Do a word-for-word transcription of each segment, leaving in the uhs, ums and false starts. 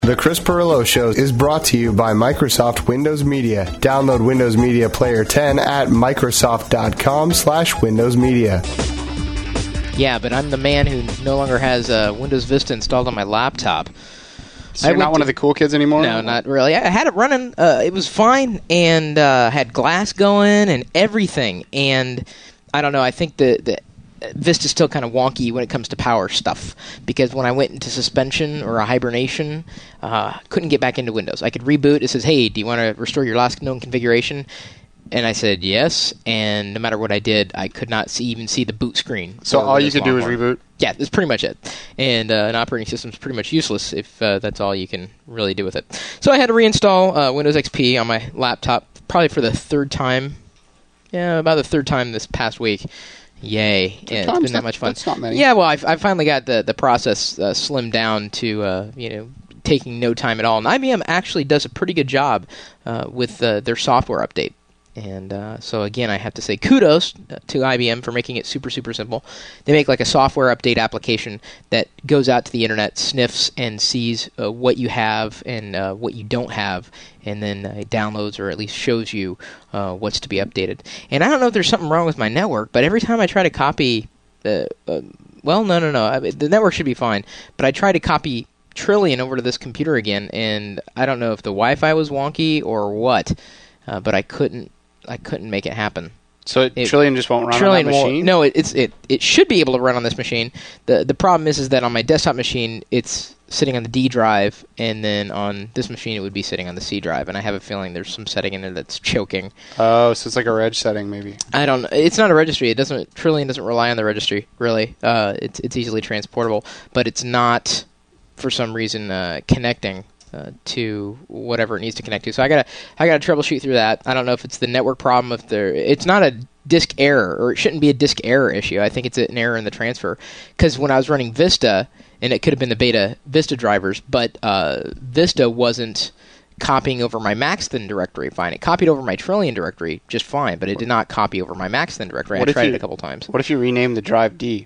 The Chris Pirillo Show is brought to you by Microsoft Windows Media. Download Windows Media Player ten at Microsoft.com slash Windows Media. Yeah, but I'm the man who no longer has uh, Windows Vista installed on my laptop. So you're not one to, of the cool kids anymore? No, not really. I had it running. Uh, it was fine, and uh, had glass going and everything. And I don't know. I think the... the Vista's still kind of wonky when it comes to power stuff, because when I went into suspension or a hibernation, uh, couldn't get back into Windows. I could reboot. It says, hey, do you want to restore your last known configuration? And I said yes, and no matter what I did, I could not see, even see the boot screen. So all you could do is reboot? Yeah, that's pretty much it. And uh, an operating system is pretty much useless if uh, that's all you can really do with it. So I had to reinstall uh, Windows X P on my laptop, probably for the third time. Yeah, about the third time this past week. Yay. Yeah, it's been that much fun. That's not many. Yeah, well, I've, I've finally got the, the process uh, slimmed down to, uh, you know, taking no time at all. And I B M actually does a pretty good job uh, with uh, their software update. And uh, so, again, I have to say kudos to I B M for making it super, super simple. They make like a software update application that goes out to the internet, sniffs, and sees uh, what you have and uh, what you don't have, and then uh, it downloads or at least shows you uh, what's to be updated. And I don't know if there's something wrong with my network, but every time I try to copy the... Uh, well, no, no, no. I mean, the network should be fine, but I try to copy Trillian over to this computer again, and I don't know if the Wi-Fi was wonky or what, uh, but I couldn't I couldn't make it happen. So it, it, Trillian just won't run Trillian on that machine? Won't, no, it, it's it it should be able to run on this machine. the The problem is is that on my desktop machine, it's sitting on the D drive, and then on this machine, it would be sitting on the C drive. And I have a feeling there's some setting in there that's choking. Oh, so it's like a reg setting, maybe. I don't know. It's not a registry. It doesn't. Trillian doesn't rely on the registry, really. Uh, it's it's easily transportable, but it's not, for some reason, uh, connecting Uh, to whatever it needs to connect to. So I gotta I gotta troubleshoot through that. I don't know if it's the network problem, if there it's not a disk error, or it shouldn't be a disk error issue. I think it's an error in the transfer, because when I was running Vista, and it could have been the beta Vista drivers, but uh, Vista wasn't copying over my Maxthin directory fine. It copied over my Trillian directory just fine, but it did not copy over my Maxthin directory. What I tried you, it a couple times. What if you rename the drive D?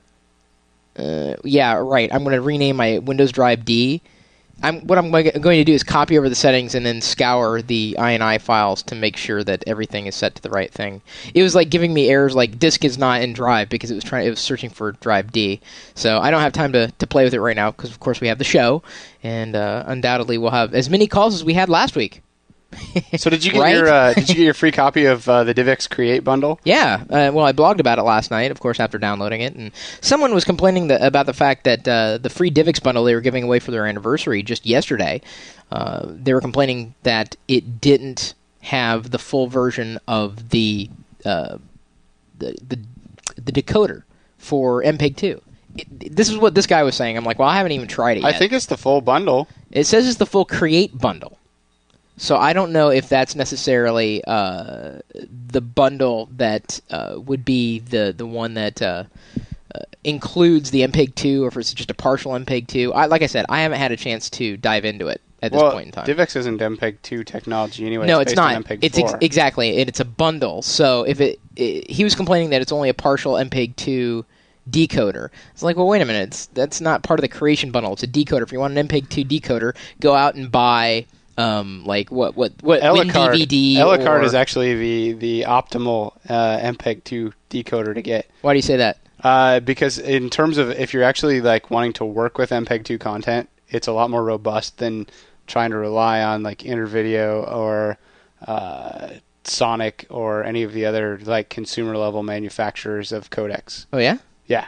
Uh, yeah, right. I'm going to rename my Windows Drive D. I'm, what I'm going to do is copy over the settings and then scour the I N I files to make sure that everything is set to the right thing. It was like giving me errors like disk is not in drive, because it was trying it was searching for drive D. So I don't have time to, to play with it right now, because of course we have the show, and uh, undoubtedly we'll have as many calls as we had last week. So did you get right? your uh, did you get your free copy of uh, the DivX Create bundle? Yeah. Uh, well, I blogged about it last night, of course, after downloading it, and someone was complaining that, about the fact that uh, the free DivX bundle they were giving away for their anniversary just yesterday, uh, they were complaining that it didn't have the full version of the uh, the, the the decoder for M P E G two. It, this is what this guy was saying. I'm like, well, I haven't even tried it yet. I think it's the full bundle. It says it's the full Create bundle. So I don't know if that's necessarily uh, the bundle that uh, would be the, the one that uh, uh, includes the M P E G two, or if it's just a partial M P E G two. I, like I said, I haven't had a chance to dive into it at this well, point in time. DivX isn't M P E G two technology anyway. No, it's, it's based not. on M P E G it's ex- exactly, and it's a bundle. So if it, it, he was complaining that it's only a partial M P E G two decoder. It's like, well, wait a minute. It's, that's not part of the creation bundle. It's a decoder. If you want an M P E G two decoder, go out and buy. Um, like what what what Elicard, WinDVD Elicard or, is actually the the optimal uh, M P E G two decoder to get. Why do you say that? Uh, because in terms of if you're actually like wanting to work with M P E G two content, it's a lot more robust than trying to rely on like InterVideo or uh, Sonic or any of the other like consumer level manufacturers of codecs. Oh yeah, yeah.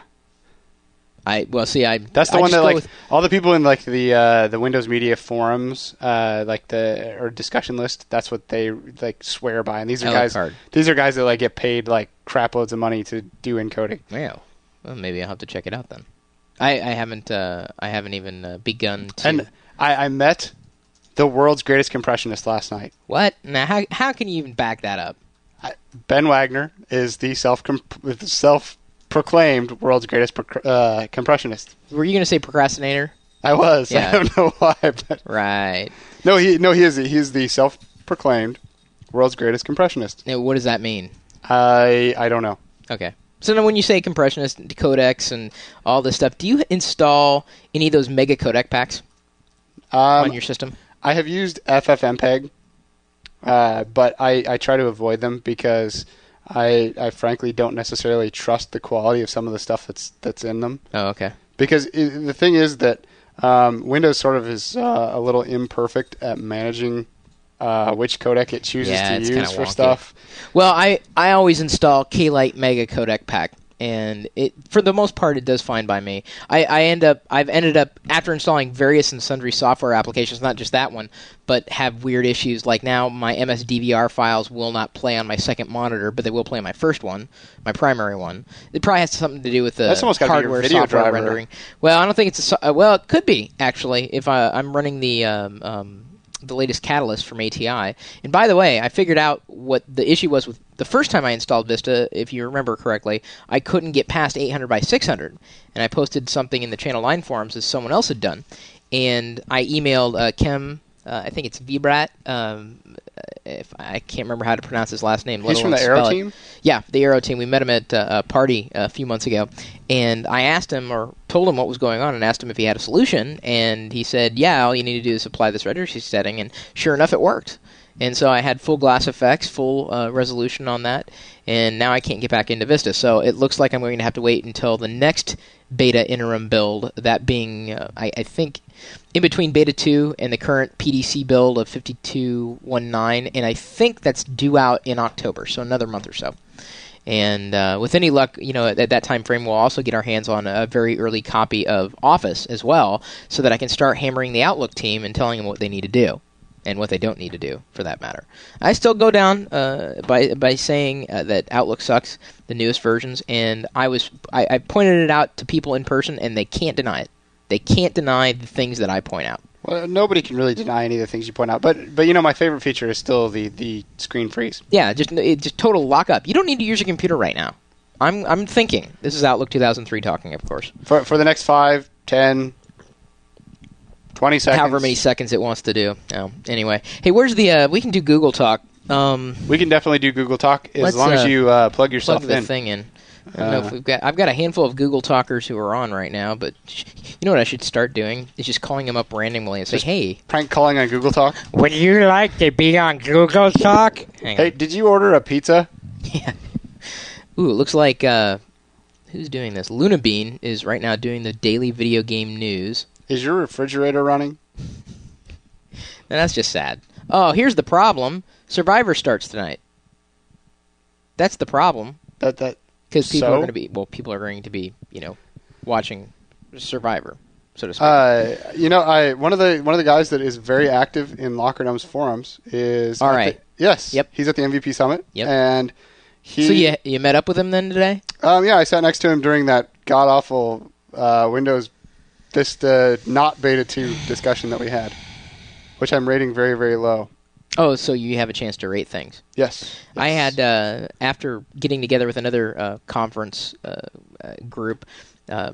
I well see I that's the I one that like with... all the people in like the uh, the Windows Media forums uh, like the or discussion list, that's what they like swear by, and these are Elicard. guys these are guys that like get paid like crap loads of money to do encoding. Wow. Well, maybe I'll have to check it out then. I, I haven't uh, I haven't even uh, begun to. And I, I met the world's greatest compressionist last night. What? Now how how can you even back that up? I, Ben Wagner is the self self proclaimed world's greatest pro- uh, compressionist. Were you going to say procrastinator? I was. Yeah. I don't know why. But right. No, he no he is he's the self-proclaimed world's greatest compressionist. Now, what does that mean? I I don't know. Okay. So now when you say compressionist, codecs, and all this stuff, do you install any of those mega codec packs? um, on your system? I have used FFmpeg, uh, but I, I try to avoid them because I I frankly don't necessarily trust the quality of some of the stuff that's that's in them. Oh, okay. Because it, the thing is that um, Windows sort of is uh, a little imperfect at managing uh, which codec it chooses Yeah, to it's use kinda for wonky. stuff. Well, I, I always install K-Lite Mega Codec Pack, and it for the most part it does fine by me. I, I end up I've ended up after installing various and sundry software applications, not just that one, but have weird issues. Like now, my M S D V R files will not play on my second monitor, but they will play on my first one, my primary one. It probably has something to do with the That's almost gotta be your hardware video software driver. rendering. Well, I don't think it's a so- uh, well, it could be actually if I, I'm running the. Um, um, the latest Catalyst from A T I. And by the way, I figured out what the issue was with the first time I installed Vista. If you remember correctly, I couldn't get past eight hundred by six hundred. And I posted something in the Channel nine forums as someone else had done. And I emailed uh, Kem, uh, I think it's Vibrat, um, if I can't remember how to pronounce his last name. He's let from alone the Aero spell it. team? Yeah, the Aero team. We met him at uh, a party a few months ago, and I asked him, or told him what was going on, and asked him if he had a solution, and he said, yeah, all you need to do is apply this registry setting, and sure enough, it worked. And so I had full glass effects, full uh, resolution on that, and now I can't get back into Vista. So it looks like I'm going to have to wait until the next beta interim build, that being, uh, I, I think, in between Beta two and the current P D C build of fifty-two nineteen, and I think that's due out in October, so another month or so. And uh, with any luck, you know, at that time frame, we'll also get our hands on a very early copy of Office as well, so that I can start hammering the Outlook team and telling them what they need to do, and what they don't need to do, for that matter. I still go down uh, by by saying uh, that Outlook sucks, the newest versions, and I was I, I pointed it out to people in person, and they can't deny it. They can't deny the things that I point out. Well, nobody can really deny any of the things you point out. But, but you know, my favorite feature is still the, the screen freeze. Yeah, just it, just total lockup. You don't need to use your computer right now. I'm I'm thinking. This is Outlook two thousand three talking, of course. For for the next five, ten, twenty seconds. However many seconds it wants to do. Oh, anyway. Hey, where's the... Uh, we can do Google Talk. Um, We can definitely do Google Talk as Let's, long as uh, you uh, plug yourself plug the in. thing in. I don't know if Uh, we've got. I've got a handful of Google Talkers who are on right now, but you know what I should start doing is just calling them up randomly and say, Just "Hey, Prank calling on Google Talk. would you like to be on Google Talk?" Hang Hey, on. did you order a pizza? Yeah. Ooh, it looks like uh, who's doing this? Luna Bean is right now doing the daily video game news. Is your refrigerator running? Now, that's just sad. Oh, here's the problem: Survivor starts tonight. That's the problem. That that Because people So? are going to be, well, people are going to be, you know, watching Survivor, so to speak. Uh, you know, I one of the one of the guys that is very active in Lockerdom's forums is All at right. the- yes. Yep. He's at the M V P Summit. Yep. And he. so you you met up with him then today? Um, yeah, I sat next to him during that god awful uh, Windows Vista not Beta two discussion that we had, which I'm rating very very low. Oh, so you have a chance to rate things. Yes. I Yes. had, uh, after getting together with another uh, conference uh, uh, group, uh,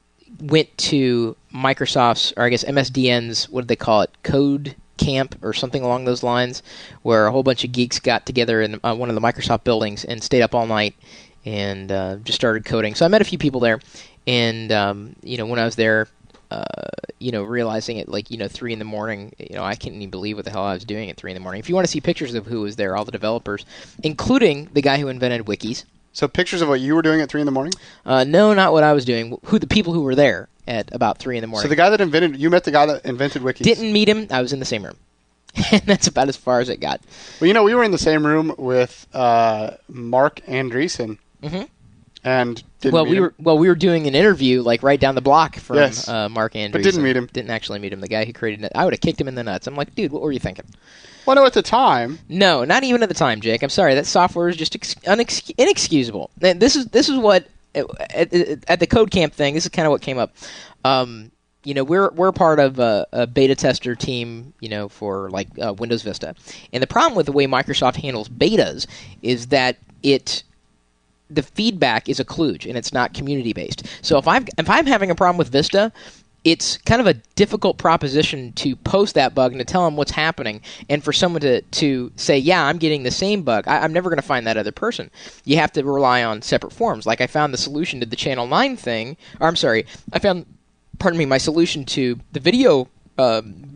went to Microsoft's, or I guess M S D N's, what did they call it, Code Camp or something along those lines, where a whole bunch of geeks got together in uh, one of the Microsoft buildings and stayed up all night and uh, just started coding. So I met a few people there, and, um, you know, when I was there, Uh, you know, realizing at like, you know, three in the morning, you know, I can't even believe what the hell I was doing at three in the morning. If you want to see pictures of who was there, all the developers, including the guy who invented wikis. So pictures of what you were doing at three in the morning. Uh, no, not what I was doing. Who the people who were there at about three in the morning. So the guy that invented, you met the guy that invented wikis. Didn't meet him. I was in the same room. And that's about as far as it got. Well, you know, we were in the same room with uh, Mark Andreessen. Mhm. And didn't well, meet we him. were well, we were doing an interview like right down the block from Yes. uh, Mark Andreessen. But didn't meet him. Didn't actually meet him. The guy who created it. I would have kicked him in the nuts. I'm like, dude, what were you thinking? Well, no, at the time. No, not even at the time, Jake. I'm sorry. That software is just ex- unex- inexcusable. And This is this is what at, at, at the Code Camp thing. This is kind of what came up. Um, you know, we're we're part of a, a beta tester team. You know, for like uh, Windows Vista. And the problem with the way Microsoft handles betas is that it. The feedback is a kludge, and it's not community-based. So if I'm, if I'm having a problem with Vista, it's kind of a difficult proposition to post that bug and to tell them what's happening, and for someone to, to say, yeah, I'm getting the same bug. I, I'm never going to find that other person. You have to rely on separate forums. Like I found the solution to the Channel nine thing, or I'm sorry, I found, pardon me, my solution to the video uh,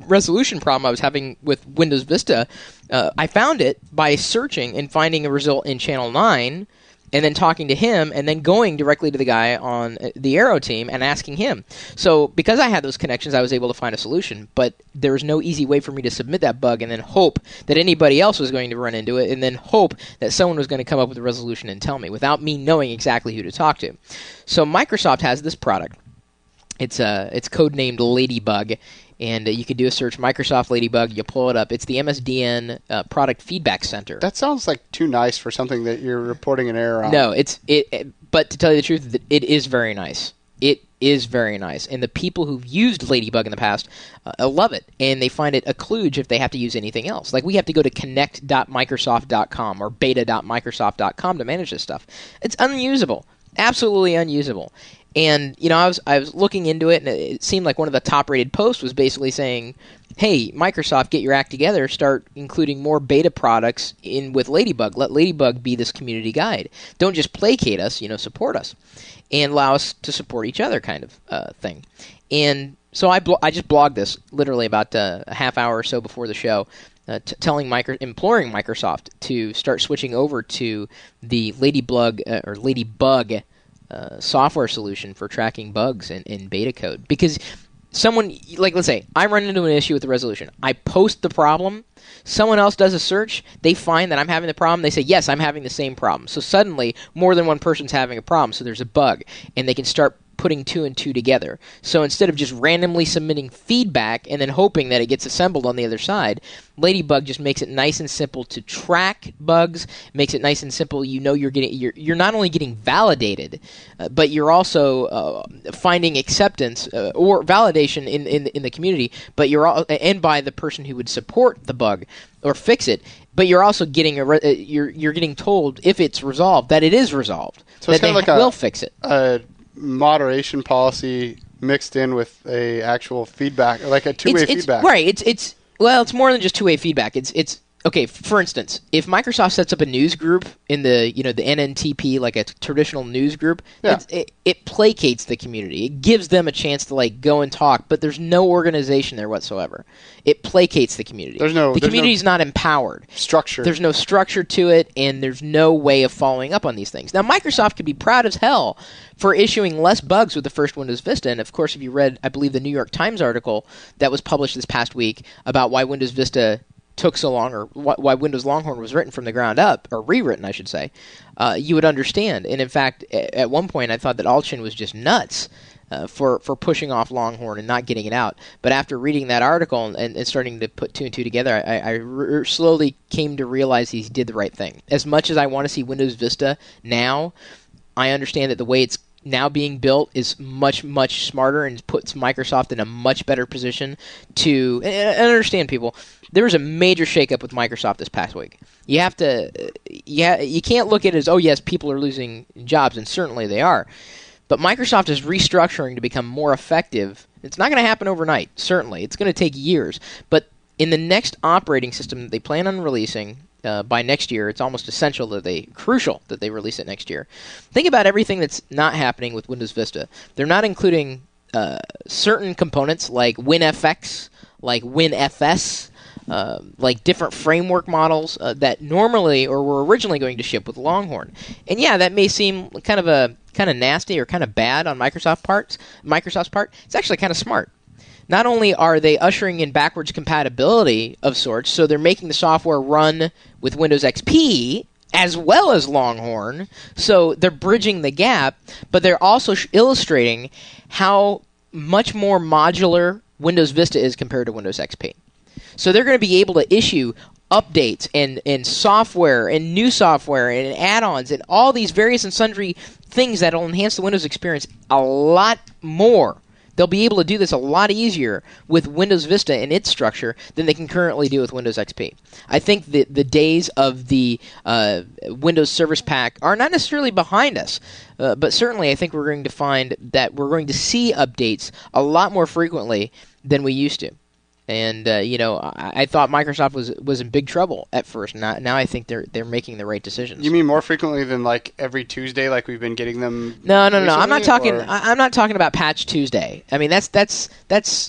resolution problem I was having with Windows Vista, uh, I found it by searching and finding a result in Channel nine, and then talking to him, and then going directly to the guy on the Aero team and asking him. So because I had those connections, I was able to find a solution, but there was no easy way for me to submit that bug and then hope that anybody else was going to run into it, and then hope that someone was going to come up with a resolution and tell me, without me knowing exactly who to talk to. So Microsoft has this product. It's uh, it's codenamed Ladybug, and uh, you can do a search, Microsoft Ladybug, you pull it up. It's the M S D N uh, Product Feedback Center. That sounds like too nice for something that you're reporting an error on. No, it's it, it but to tell you the truth, it is very nice. It is very nice, and the people who've used Ladybug in the past uh, love it, and they find it a kludge if they have to use anything else. Like, we have to go to connect dot microsoft dot com or beta dot microsoft dot com to manage this stuff. It's unusable, absolutely unusable. And, you know, I was I was looking into it, and it seemed like one of the top-rated posts was basically saying, hey, Microsoft, get your act together, start including more beta products in with Ladybug. Let Ladybug be this community guide. Don't just placate us, you know, support us. And allow us to support each other kind of uh, thing. And so I blo- I just blogged this literally about uh, a half hour or so before the show, uh, t- telling micro- imploring Microsoft to start switching over to the Ladybug uh, or Ladybug uh, software solution for tracking bugs in, in beta code. Because someone, like let's say, I run into an issue with the resolution. I post the problem. Someone else does a search. They find that I'm having the problem. They say, yes, I'm having the same problem. So suddenly, more than one person's having a problem. So there's a bug. And they can start putting two and two together. So instead of just randomly submitting feedback and then hoping that it gets assembled on the other side, Ladybug just makes it nice and simple to track bugs, makes it nice and simple. You know you're getting you're you're not only getting validated, uh, but you're also uh, finding acceptance uh, or validation in, in in the community, but you're all, and by the person who would support the bug or fix it. But you're also getting a re- uh, you're you're getting told if it's resolved that it is resolved. So it's that kind they of like will a, fix it. A moderation policy mixed in with a actual feedback, like a two-way it's, it's, feedback. Right. It's it's well, it's more than just two-way feedback. It's it's okay. For instance, if Microsoft sets up a news group in the you know the N N T P, like a t- traditional news group, yeah. it's, it it placates the community. It gives them a chance to like go and talk, but there's no organization there whatsoever. It placates the community. There's no the there's community's no not empowered. Structure. There's no structure to it, and there's no way of following up on these things. Now, Microsoft could be proud as hell for issuing less bugs with the first Windows Vista, and of course, if you read, I believe, the New York Times article that was published this past week about why Windows Vista took so long, or wh- why Windows Longhorn was written from the ground up, or rewritten, I should say, uh, you would understand. And in fact, a- at one point, I thought that Allchin was just nuts uh, for, for pushing off Longhorn and not getting it out. But after reading that article and, and starting to put two and two together, I, I r- slowly came to realize he did the right thing. As much as I want to see Windows Vista now, I understand that the way it's now being built is much, much smarter and puts Microsoft in a much better position to... And, and understand, people, there was a major shakeup with Microsoft this past week. You have to... Yeah, you can't look at it as, oh, yes, people are losing jobs, and certainly they are. But Microsoft is restructuring to become more effective. It's not going to happen overnight, certainly. It's going to take years. But in the next operating system that they plan on releasing... Uh, by next year, it's almost essential that they, crucial that they release it next year. Think about everything that's not happening with Windows Vista. They're not including uh, certain components like WinFX, like WinFS, uh, like different framework models uh, that normally or were originally going to ship with Longhorn. And yeah, that may seem kind of a kind of nasty or kind of bad on Microsoft parts, Microsoft's part. It's actually kind of smart. Not only are they ushering in backwards compatibility of sorts, so they're making the software run with Windows X P as well as Longhorn, so they're bridging the gap, but they're also sh- illustrating how much more modular Windows Vista is compared to Windows X P. So they're going to be able to issue updates and, and software and new software and add-ons and all these various and sundry things that will enhance the Windows experience a lot more. They'll be able to do this a lot easier with Windows Vista and its structure than they can currently do with Windows X P. I think the, the days of the uh, Windows Service Pack are not necessarily behind us, uh, but certainly I think we're going to find that we're going to see updates a lot more frequently than we used to. And uh, you know, I, I thought Microsoft was was in big trouble at first. Now, now I think they're they're making the right decisions. You mean more frequently than like every Tuesday, like we've been getting them? No, no, no. I'm not talking. Or? I, I'm not talking about Patch Tuesday. I mean, that's that's that's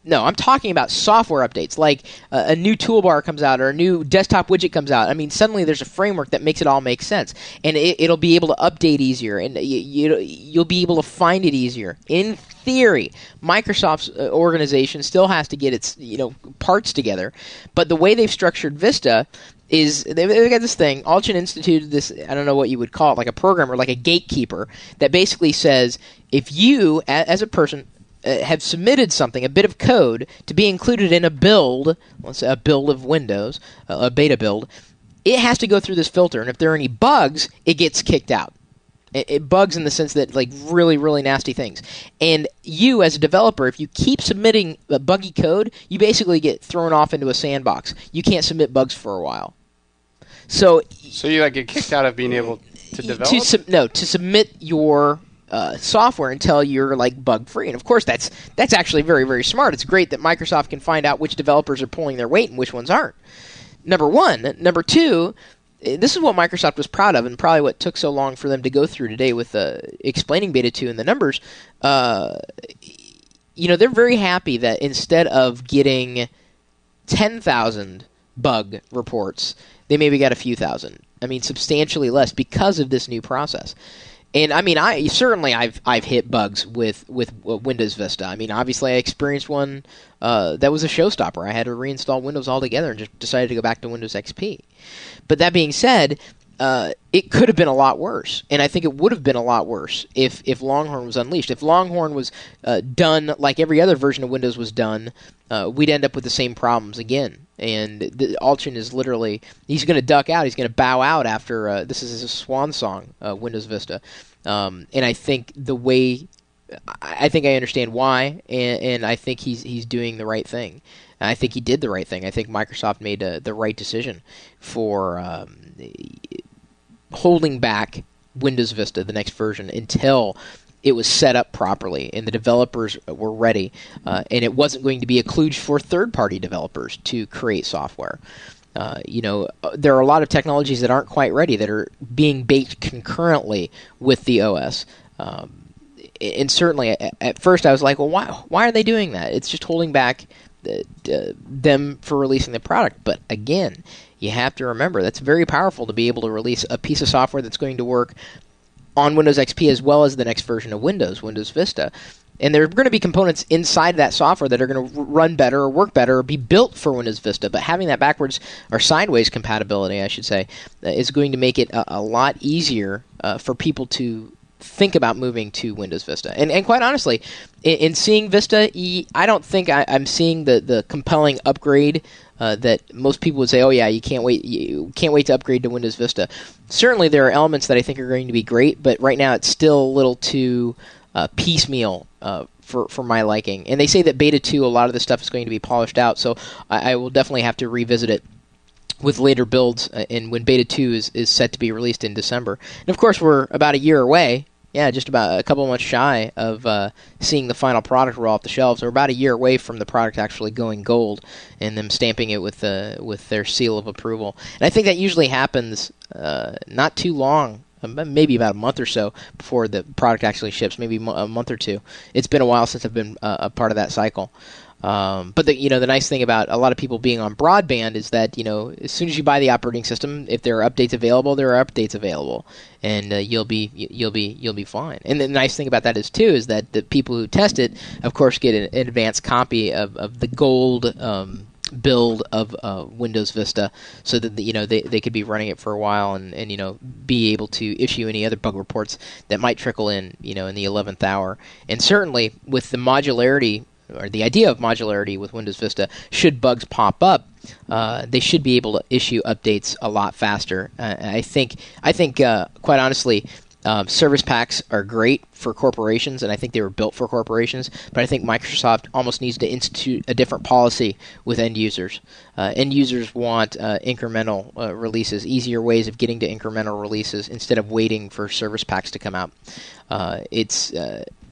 No, I'm talking about software updates, like uh, a new toolbar comes out or a new desktop widget comes out. I mean, suddenly there's a framework that makes it all make sense, and it, it'll be able to update easier, and you, you, you'll be able to find it easier. In theory, Microsoft's uh, organization still has to get its you know parts together, but the way they've structured Vista is they've, they've got this thing. Altgen instituted this, I don't know what you would call it, like a programmer, like a gatekeeper, that basically says if you, a, as a person, Uh, have submitted something, a bit of code, to be included in a build, let's say a build of Windows, uh, a beta build, it has to go through this filter, and if there are any bugs, it gets kicked out. It, it bugs in the sense that, like, really, really nasty things. And you, as a developer, if you keep submitting uh, buggy code, you basically get thrown off into a sandbox. You can't submit bugs for a while. So, so you like get kicked out of being able to develop? To sub- no, to submit your Uh, software until you're like bug free, and of course that's that's actually very very smart. It's great that Microsoft can find out which developers are pulling their weight and which ones aren't. Number one, number two, this is what Microsoft was proud of, and probably what took so long for them to go through today with uh, explaining Beta two and the numbers. Uh, you know, they're very happy that instead of getting ten thousand bug reports, they maybe got a few thousand. I mean, substantially less because of this new process. And I mean, I certainly I've I've hit bugs with with Windows Vista. I mean, obviously I experienced one uh, that was a showstopper. I had to reinstall Windows altogether and just decided to go back to Windows X P. But that being said, uh, it could have been a lot worse, and I think it would have been a lot worse if if Longhorn was unleashed. If Longhorn was uh, done like every other version of Windows was done, uh, we'd end up with the same problems again. And the, Altgen is literally, he's going to duck out, he's going to bow out after, uh, this is his swan song, uh, Windows Vista. Um, and I think the way, I think I understand why, and, and I think he's he's doing the right thing. And I think he did the right thing. I think Microsoft made uh, the right decision for um, holding back Windows Vista, the next version, until it was set up properly and the developers were ready, uh, and it wasn't going to be a kludge for third-party developers to create software. Uh, you know, there are a lot of technologies that aren't quite ready that are being baked concurrently with the O S. Um, and certainly, at, at first, I was like, "Well, why? Why are they doing that?" It's just holding back the, uh, them for releasing the product. But again, you have to remember that's very powerful to be able to release a piece of software that's going to work on Windows X P as well as the next version of Windows, Windows Vista. And there are going to be components inside that software that are going to run better or work better or be built for Windows Vista. But having that backwards or sideways compatibility, I should say, uh, is going to make it a, a lot easier uh, for people to think about moving to Windows Vista. And, and quite honestly, in, in seeing Vista, I don't think I, I'm seeing the, the compelling upgrade uh, that most people would say, oh yeah, you can't wait you can't wait to upgrade to Windows Vista. Certainly there are elements that I think are going to be great, but right now it's still a little too uh, piecemeal uh, for, for my liking. And they say that Beta two, a lot of the stuff is going to be polished out, so I, I will definitely have to revisit it with later builds, uh, and when Beta two is, is set to be released in December. And of course, we're about a year away. Yeah, just about a couple months shy of uh, seeing the final product roll off the shelves. We're about a year away from the product actually going gold and them stamping it with uh, with their seal of approval. And I think that usually happens uh, not too long, maybe about a month or so before the product actually ships, maybe a month or two. It's been a while since I've been uh, a part of that cycle. Um, but the, you know, the nice thing about a lot of people being on broadband is that, you know, as soon as you buy the operating system, if there are updates available, there are updates available, and uh, you'll be you'll be you'll be fine. And the nice thing about that is too is that the people who test it, of course, get an, an advanced copy of, of the gold um, build of uh, Windows Vista, so that you know they, they could be running it for a while and, and you know be able to issue any other bug reports that might trickle in you know in the eleventh hour. And certainly with the modularity, or the idea of modularity with Windows Vista, should bugs pop up, uh, they should be able to issue updates a lot faster. Uh, I think, I think, uh, quite honestly, um, service packs are great for corporations, and I think they were built for corporations. But I think Microsoft almost needs to institute a different policy with end users. Uh, end users want uh, incremental uh, releases, easier ways of getting to incremental releases instead of waiting for service packs to come out. Uh, it's uh,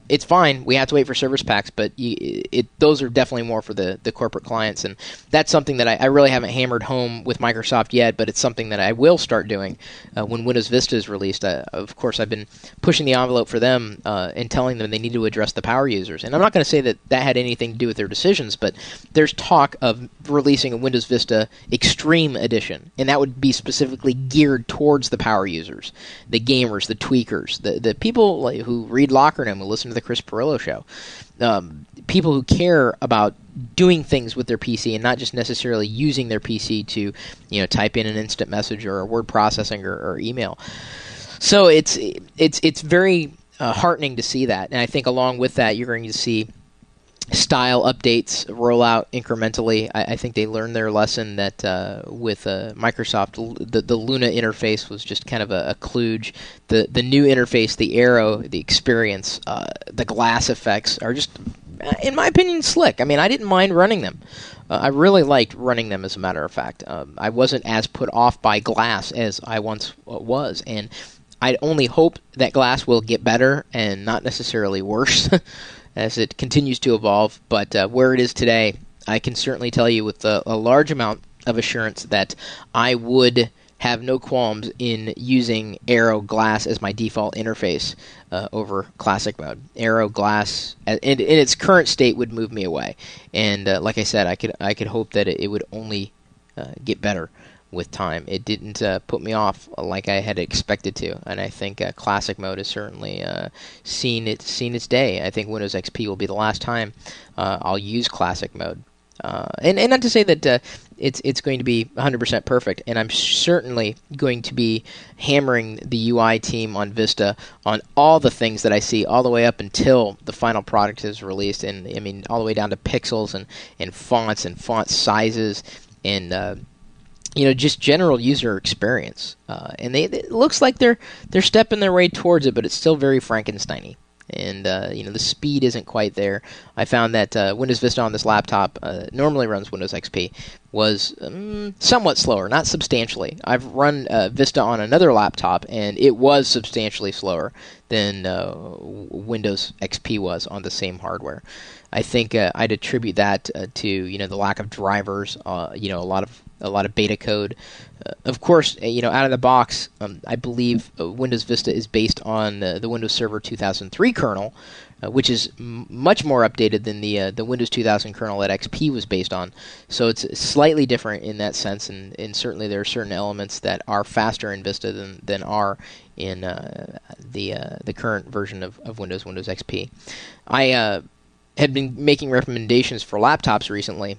it's fine. We have to wait for service packs, but you, it, those are definitely more for the, the corporate clients, and that's something that I, I really haven't hammered home with Microsoft yet, but it's something that I will start doing uh, when Windows Vista is released. Uh, of course, I've been pushing the envelope for them uh, and telling them they need to address the power users, and I'm not going to say that that had anything to do with their decisions, but there's talk of releasing a Windows Vista Extreme Edition, and that would be specifically geared towards the power users, the gamers, the tweakers, the, the people who read Lockernum, who listen to the Chris Pirillo show, um, people who care about doing things with their P C and not just necessarily using their P C to, you know, type in an instant message or a word processing or, or email. So it's it's it's very uh, heartening to see that, and I think along with that, you're going to see style updates roll out incrementally. I, I think they learned their lesson that uh, with uh, Microsoft, the, the Luna interface was just kind of a, a kludge. The the new interface, the Aero, the experience, uh, the glass effects are just, in my opinion, slick. I mean, I didn't mind running them. Uh, I really liked running them, as a matter of fact. Um, I wasn't as put off by glass as I once was, and I only hope that glass will get better and not necessarily worse as it continues to evolve. But uh, where it is today, I can certainly tell you with a, a large amount of assurance that I would have no qualms in using Aero Glass as my default interface uh, over Classic mode. Aero Glass, in, in its current state, would move me away. And uh, like I said, I could I could hope that it, it would only uh, get better with time. It didn't uh, put me off like I had expected to, and I think uh, Classic mode has certainly uh, seen it seen its day. I think Windows X P will be the last time uh, I'll use Classic mode, uh, and and not to say that uh, it's it's going to be one hundred percent perfect. And I'm certainly going to be hammering the U I team on Vista on all the things that I see, all the way up until the final product is released, and I mean all the way down to pixels and and fonts and font sizes and uh, you know, just general user experience, uh, and they, it looks like they're they're stepping their way towards it, but it's still very Frankenstein-y, and uh, you know, the speed isn't quite there. I found that uh, Windows Vista on this laptop uh, normally runs Windows X P was um, somewhat slower, not substantially. I've run uh, Vista on another laptop, and it was substantially slower than uh, Windows X P was on the same hardware. I think uh, I'd attribute that uh, to you know the lack of drivers, uh, you know a lot of a lot of beta code. Uh, of course, you know out of the box, um, I believe uh, Windows Vista is based on uh, the Windows Server two thousand three kernel, uh, which is m- much more updated than the uh, the Windows two thousand kernel that X P was based on. So it's slightly different in that sense, and, and certainly there are certain elements that are faster in Vista than than are in uh, the uh, the current version of, of Windows, Windows X P. I uh, had been making recommendations for laptops recently,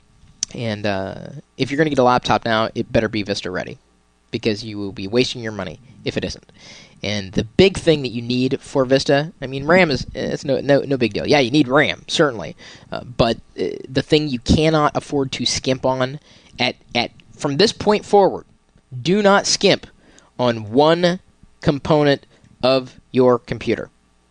and uh, if you're going to get a laptop now, it better be Vista ready, because you will be wasting your money if it isn't. And the big thing that you need for Vista, I mean, RAM is it's no no no big deal. Yeah, you need RAM, certainly, uh, but uh, the thing you cannot afford to skimp on at at from this point forward, do not skimp on one component of your computer: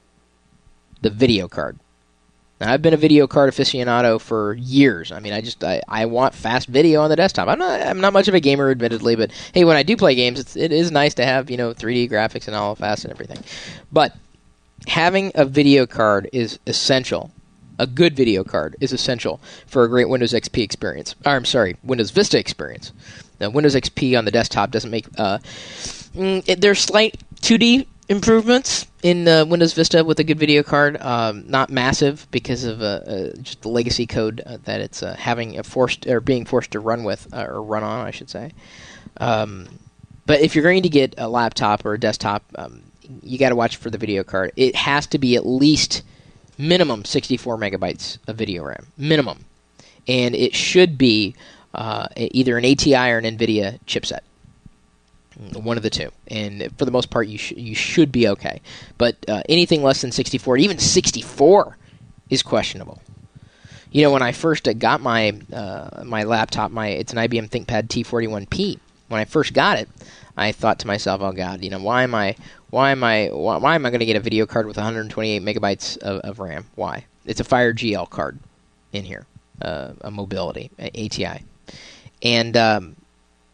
the video card. Now, I've been a video card aficionado for years. I mean, I just I, I want fast video on the desktop. I'm not I'm not much of a gamer, admittedly, but hey, when I do play games, it's, it is nice to have you know three D graphics and all fast and everything. But having a video card is essential. A good video card is essential for a great Windows X P experience. Or, I'm sorry, Windows Vista experience. Now, Windows X P on the desktop doesn't make uh, it, there's slight two D improvements in uh, Windows Vista with a good video card, um, not massive because of uh, uh, just the legacy code uh, that it's uh, having a forced or being forced to run with uh, or run on, I should say. Um, but if you're going to get a laptop or a desktop, um, you got to watch for the video card. It has to be at least minimum sixty-four megabytes of video RAM, minimum, and it should be uh, either an A T I or an NVIDIA chipset. One of the two, and for the most part, you sh- you should be okay. But uh, anything less than sixty-four, even sixty-four, is questionable. You know, when I first uh, got my uh, my laptop, my it's an I B M ThinkPad T forty-one P. When I first got it, I thought to myself, "Oh God, you know, why am I why am I why, why am I going to get a video card with one hundred twenty-eight megabytes of, of RAM? Why? It's a Fire G L card in here, uh, a mobility, a ATI, and." Um,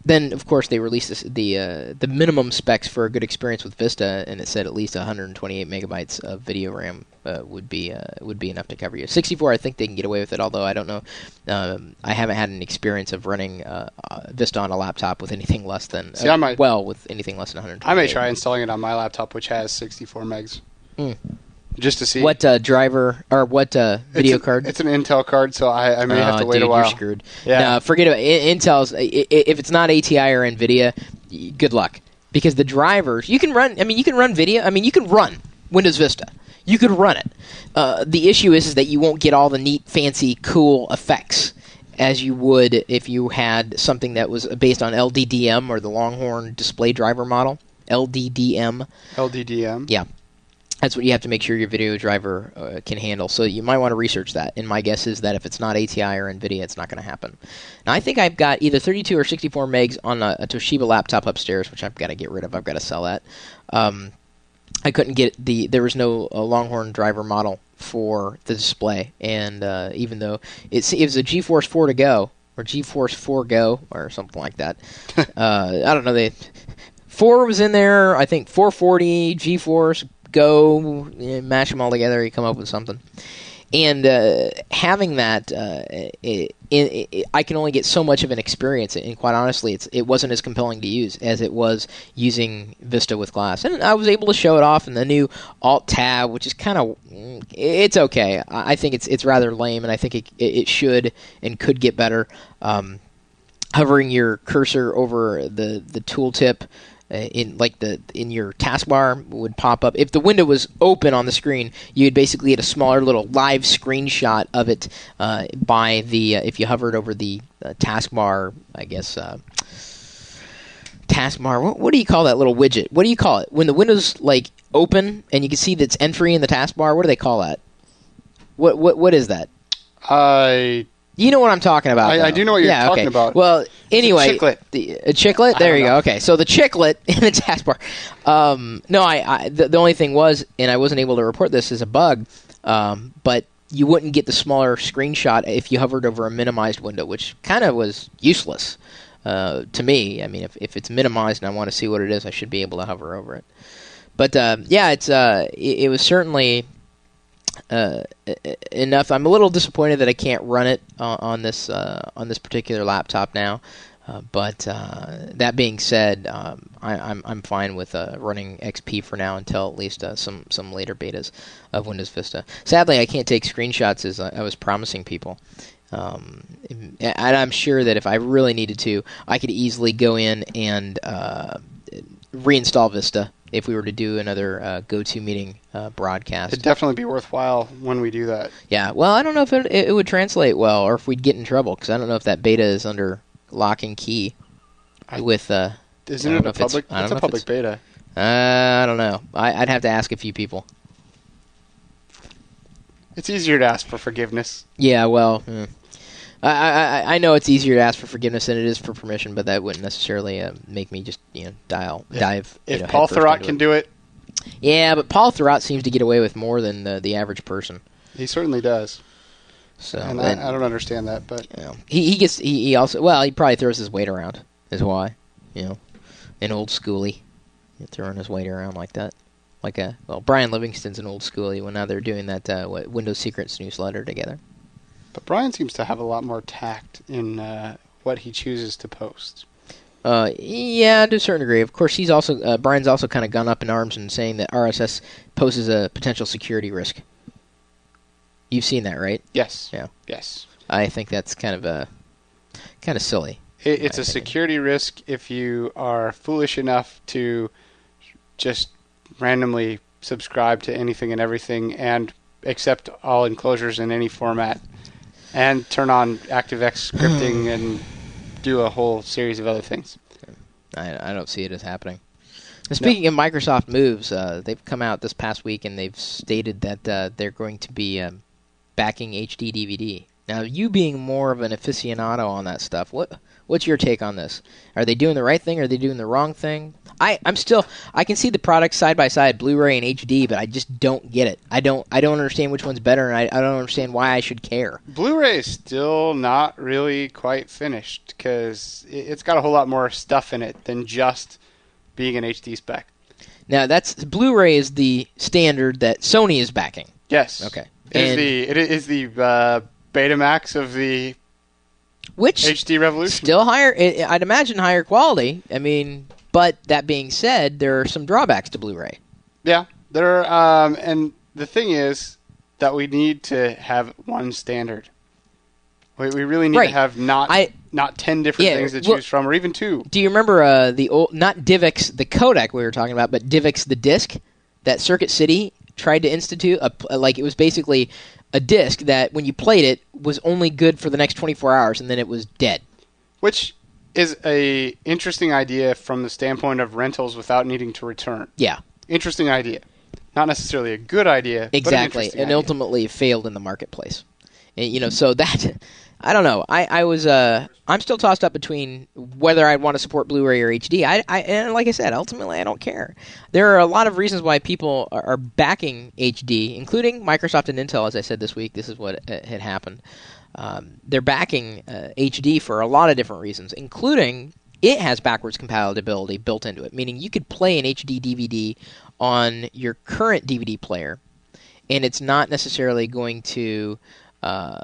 then, of course, they released this, the uh, the minimum specs for a good experience with Vista, and it said at least one hundred twenty-eight megabytes of video RAM uh, would be uh, would be enough to cover you. sixty-four, I think they can get away with it, although I don't know. Um, I haven't had an experience of running uh, uh, Vista on a laptop with anything less than See, uh, I might, well with anything less than one hundred twenty-eight. I may try installing it on my laptop, which has sixty-four megs, mm. just to see what uh, driver or what uh, video it's a, card. It's an Intel card, so I, I may oh, have to wait dude, a while. You're screwed. Yeah. No, forget about it. Intel's. If it's not A T I or NVIDIA, good luck, because the drivers you can run. I mean, you can run video. I mean, you can run Windows Vista. You could run it. Uh, the issue is, is that you won't get all the neat, fancy, cool effects as you would if you had something that was based on L D D M or the Longhorn Display Driver model. L D D M. L D D M. Yeah. That's what you have to make sure your video driver uh, can handle. So you might want to research that. And my guess is that if it's not A T I or NVIDIA, it's not going to happen. Now, I think I've got either thirty-two or sixty-four megs on a, a Toshiba laptop upstairs, which I've got to get rid of. I've got to sell that. Um, I couldn't get the. There was no uh, Longhorn driver model for the display, and uh, even though it's, it was a GeForce four to go or GeForce four Go or something like that, uh, I don't know. They four was in there. I think four forty GeForce Go, you know, match them all together, you come up with something. And uh, having that, uh, it, it, it, I can only get so much of an experience, and quite honestly, it's, it wasn't as compelling to use as it was using Vista with Glass. And I was able to show it off in the new Alt-Tab, which is kind of, it's okay. I think it's it's rather lame, and I think it, it should and could get better. Um, hovering your cursor over the, the tooltip, Uh, in like the in your taskbar would pop up. If the window was open on the screen, you'd basically get a smaller little live screenshot of it uh, by the uh, if you hovered over the uh, taskbar, I guess uh, taskbar. What, what do you call that little widget? What do you call it when the window's like open and you can see that's entry in the taskbar? What do they call that? What what what is that? I. You know what I'm talking about. I, I do know what you're yeah, talking okay. about. Well, anyway, It's a chiclet. The, a chiclet. There you know. go. Okay, so the chiclet in the taskbar. Um, no, I, I the, the only thing was, and I wasn't able to report this as a bug, um, but you wouldn't get the smaller screenshot if you hovered over a minimized window, which kind of was useless uh, to me. I mean, if if it's minimized and I want to see what it is, I should be able to hover over it. But uh, yeah, it's uh, it, it was certainly. Uh, enough. I'm a little disappointed that I can't run it uh, on this uh, on this particular laptop now. Uh, but uh, that being said, um, I, I'm I'm fine with uh, running X P for now until at least uh, some some later betas of Windows Vista. Sadly, I can't take screenshots as I, I was promising people. Um, and I'm sure that if I really needed to, I could easily go in and uh, reinstall Vista if we were to do another uh, GoToMeeting uh, broadcast. It'd definitely be worthwhile when we do that. Yeah, well, I don't know if it, it would translate well or if we'd get in trouble, because I don't know if that beta is under lock and key I, with... Uh, Isn't it a public? It's, it's a public beta. Uh, I don't know. I, I'd have to ask a few people. It's easier to ask for forgiveness. Yeah, well... Hmm. I, I I know it's easier to ask for forgiveness than it is for permission, but that wouldn't necessarily uh, make me just you know dial if, dive. If you know, Paul Thurrott can it. do it, yeah, but Paul Thurrott seems to get away with more than the, the average person. He certainly does. So and and, I, I don't understand that, but you know, he he gets he, he also well he probably throws his weight around is why you know an old schoolie throwing his weight around like that. Like a well Brian Livingston's an old schoolie when now they're doing that uh, what, Windows Secrets newsletter together. But Brian seems to have a lot more tact in uh, what he chooses to post. Uh, yeah, to a certain degree. Of course, he's also uh, Brian's also kind of gone up in arms and saying that R S S poses a potential security risk. You've seen that, right? Yes. Yeah. Yes. I think that's kind of a kind of silly. It, it's a security risk if you are foolish enough to just randomly subscribe to anything and everything and accept all enclosures in any format. And turn on ActiveX scripting and do a whole series of other things. I, I don't see it as happening. And speaking no. of Microsoft moves, uh, they've come out this past week and they've stated that uh, they're going to be um, backing H D D V D Now, you being more of an aficionado on that stuff, what what's your take on this? Are they doing the right thing? Are they doing the wrong thing? I, I'm still I can see the products side by side, Blu-ray and H D, but I just don't get it. I don't I don't understand which one's better, and I, I don't understand why I should care. Blu-ray is still not really quite finished because it's got a whole lot more stuff in it than just being an H D spec. Now, that's Blu-ray is the standard that Sony is backing. Yes. Okay. It is the it is the uh, Betamax of the which H D revolution. Still higher. I'd imagine higher quality. I mean, but that being said, there are some drawbacks to Blu-ray. Yeah, there are, um, and the thing is that we need to have one standard. We, we really need right. to have not I, not ten different yeah, things to choose well, from, or even two. Do you remember uh, the old not DivX the codec we were talking about, but DivX the disc that Circuit City tried to institute? A, like it was basically a disc that when you played it was only good for the next twenty-four hours, and then it was dead. Which is a interesting idea from the standpoint of rentals without needing to return. Yeah. Interesting idea. Not necessarily a good idea, exactly, but an and idea. ultimately failed in the marketplace. And, you know, so that I don't know. I, I was uh I'm still tossed up between whether I'd want to support Blu-ray or H D. I, I and like I said, ultimately I don't care. There are a lot of reasons why people are, are backing H D, including Microsoft and Intel. As I said this week, this is what uh, had happened. Um, they're backing uh, H D for a lot of different reasons, including it has backwards compatibility built into it, meaning you could play an H D D V D on your current D V D player, and it's not necessarily going to uh,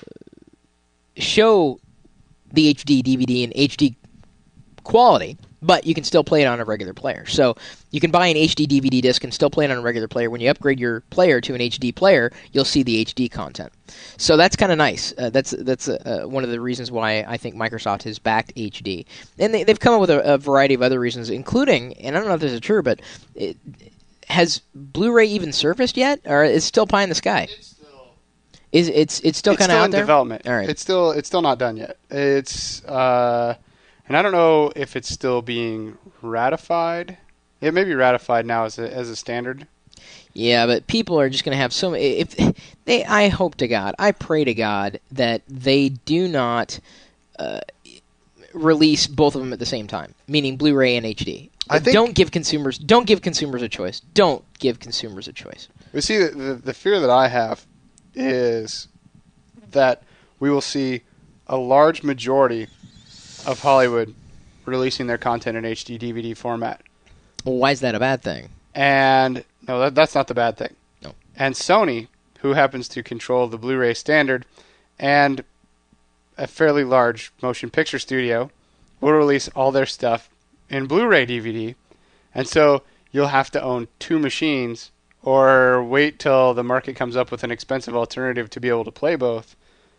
show the H D D V D in H D quality, but you can still play it on a regular player. So you can buy an H D D V D disc and still play it on a regular player. When you upgrade your player to an H D player, you'll see the H D content. So that's kind of nice. Uh, that's that's uh, one of the reasons why I think Microsoft has backed H D. And they, they've come up with a, a variety of other reasons, including, and I don't know if this is true, but it, has Blu-ray even surfaced yet, or is it still pie in the sky? It's still, is it's it's still kind of out in there? development. All right. It's still it's still not done yet. It's uh, and I don't know if it's still being ratified. It may be ratified now as a as a standard. Yeah, but people are just going to have so many. If they, I hope to God, I pray to God that they do not uh, release both of them at the same time, meaning Blu-ray and H D. I think, don't give consumers don't give consumers a choice. Don't give consumers a choice. We see the, the the fear that I have is that we will see a large majority of Hollywood releasing their content in H D D V D format. Well, why is that a bad thing? And no, that, that's not the bad thing. No. And Sony, who happens to control the Blu-ray standard, and a fairly large motion picture studio, will release all their stuff in Blu-ray D V D. And so you'll have to own two machines or wait till the market comes up with an expensive alternative to be able to play both,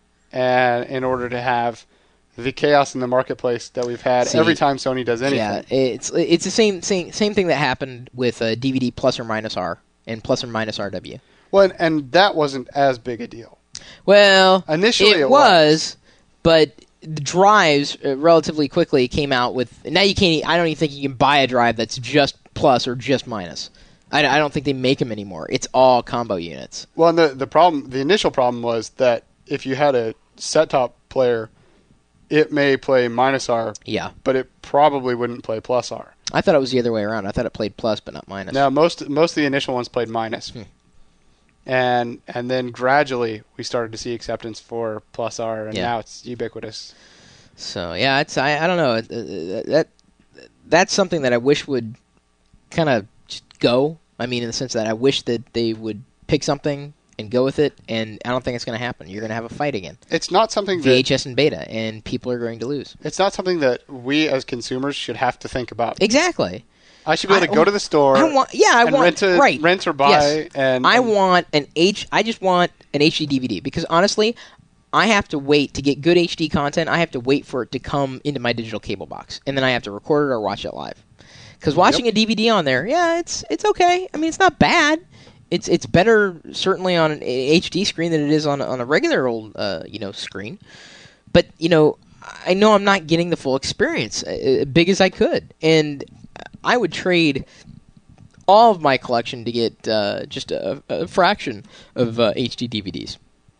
and in order to have the chaos in the marketplace that we've had See, every time Sony does anything. Yeah, it's it's the same same same thing that happened with uh, D V D plus or minus R and plus or minus R W. Well, and, and that wasn't as big a deal. Well, initially it, it was, was, but the drives uh, relatively quickly came out with. Now you can't. I don't even think you can buy a drive that's just plus or just minus. I, I don't think they make them anymore. It's all combo units. Well, and the the problem, the initial problem was that if you had a set-top player, it may play minus R, yeah, but it probably wouldn't play plus R. I thought it was the other way around. I thought it played plus, but not minus. Now, most most of the initial ones played minus, hmm. and and then gradually we started to see acceptance for plus R, and yeah. now it's ubiquitous. So yeah, it's I, I don't know that that's something that I wish would kind of just go. I mean, in the sense that I wish that they would pick something and go with it, and I don't think it's going to happen. You're going to have a fight again. It's not something that V H S and beta, and people are going to lose. It's not something that we as consumers should have to think about. Exactly. I should be able to I, go to the store. I want, yeah, I and want rent, a, right. rent or buy. Yes. And, I and want an H. I just want an H D D V D because honestly, I have to wait to get good H D content. I have to wait for it to come into my digital cable box, and then I have to record it or watch it live. Because watching yep. a D V D on there, yeah, it's it's okay. I mean, it's not bad. It's it's better certainly on an H D screen than it is on on a regular old uh, you know screen. But you know, I know I'm not getting the full experience, uh, big as I could, and I would trade all of my collection to get uh, just a, a fraction of uh, H D D V Ds.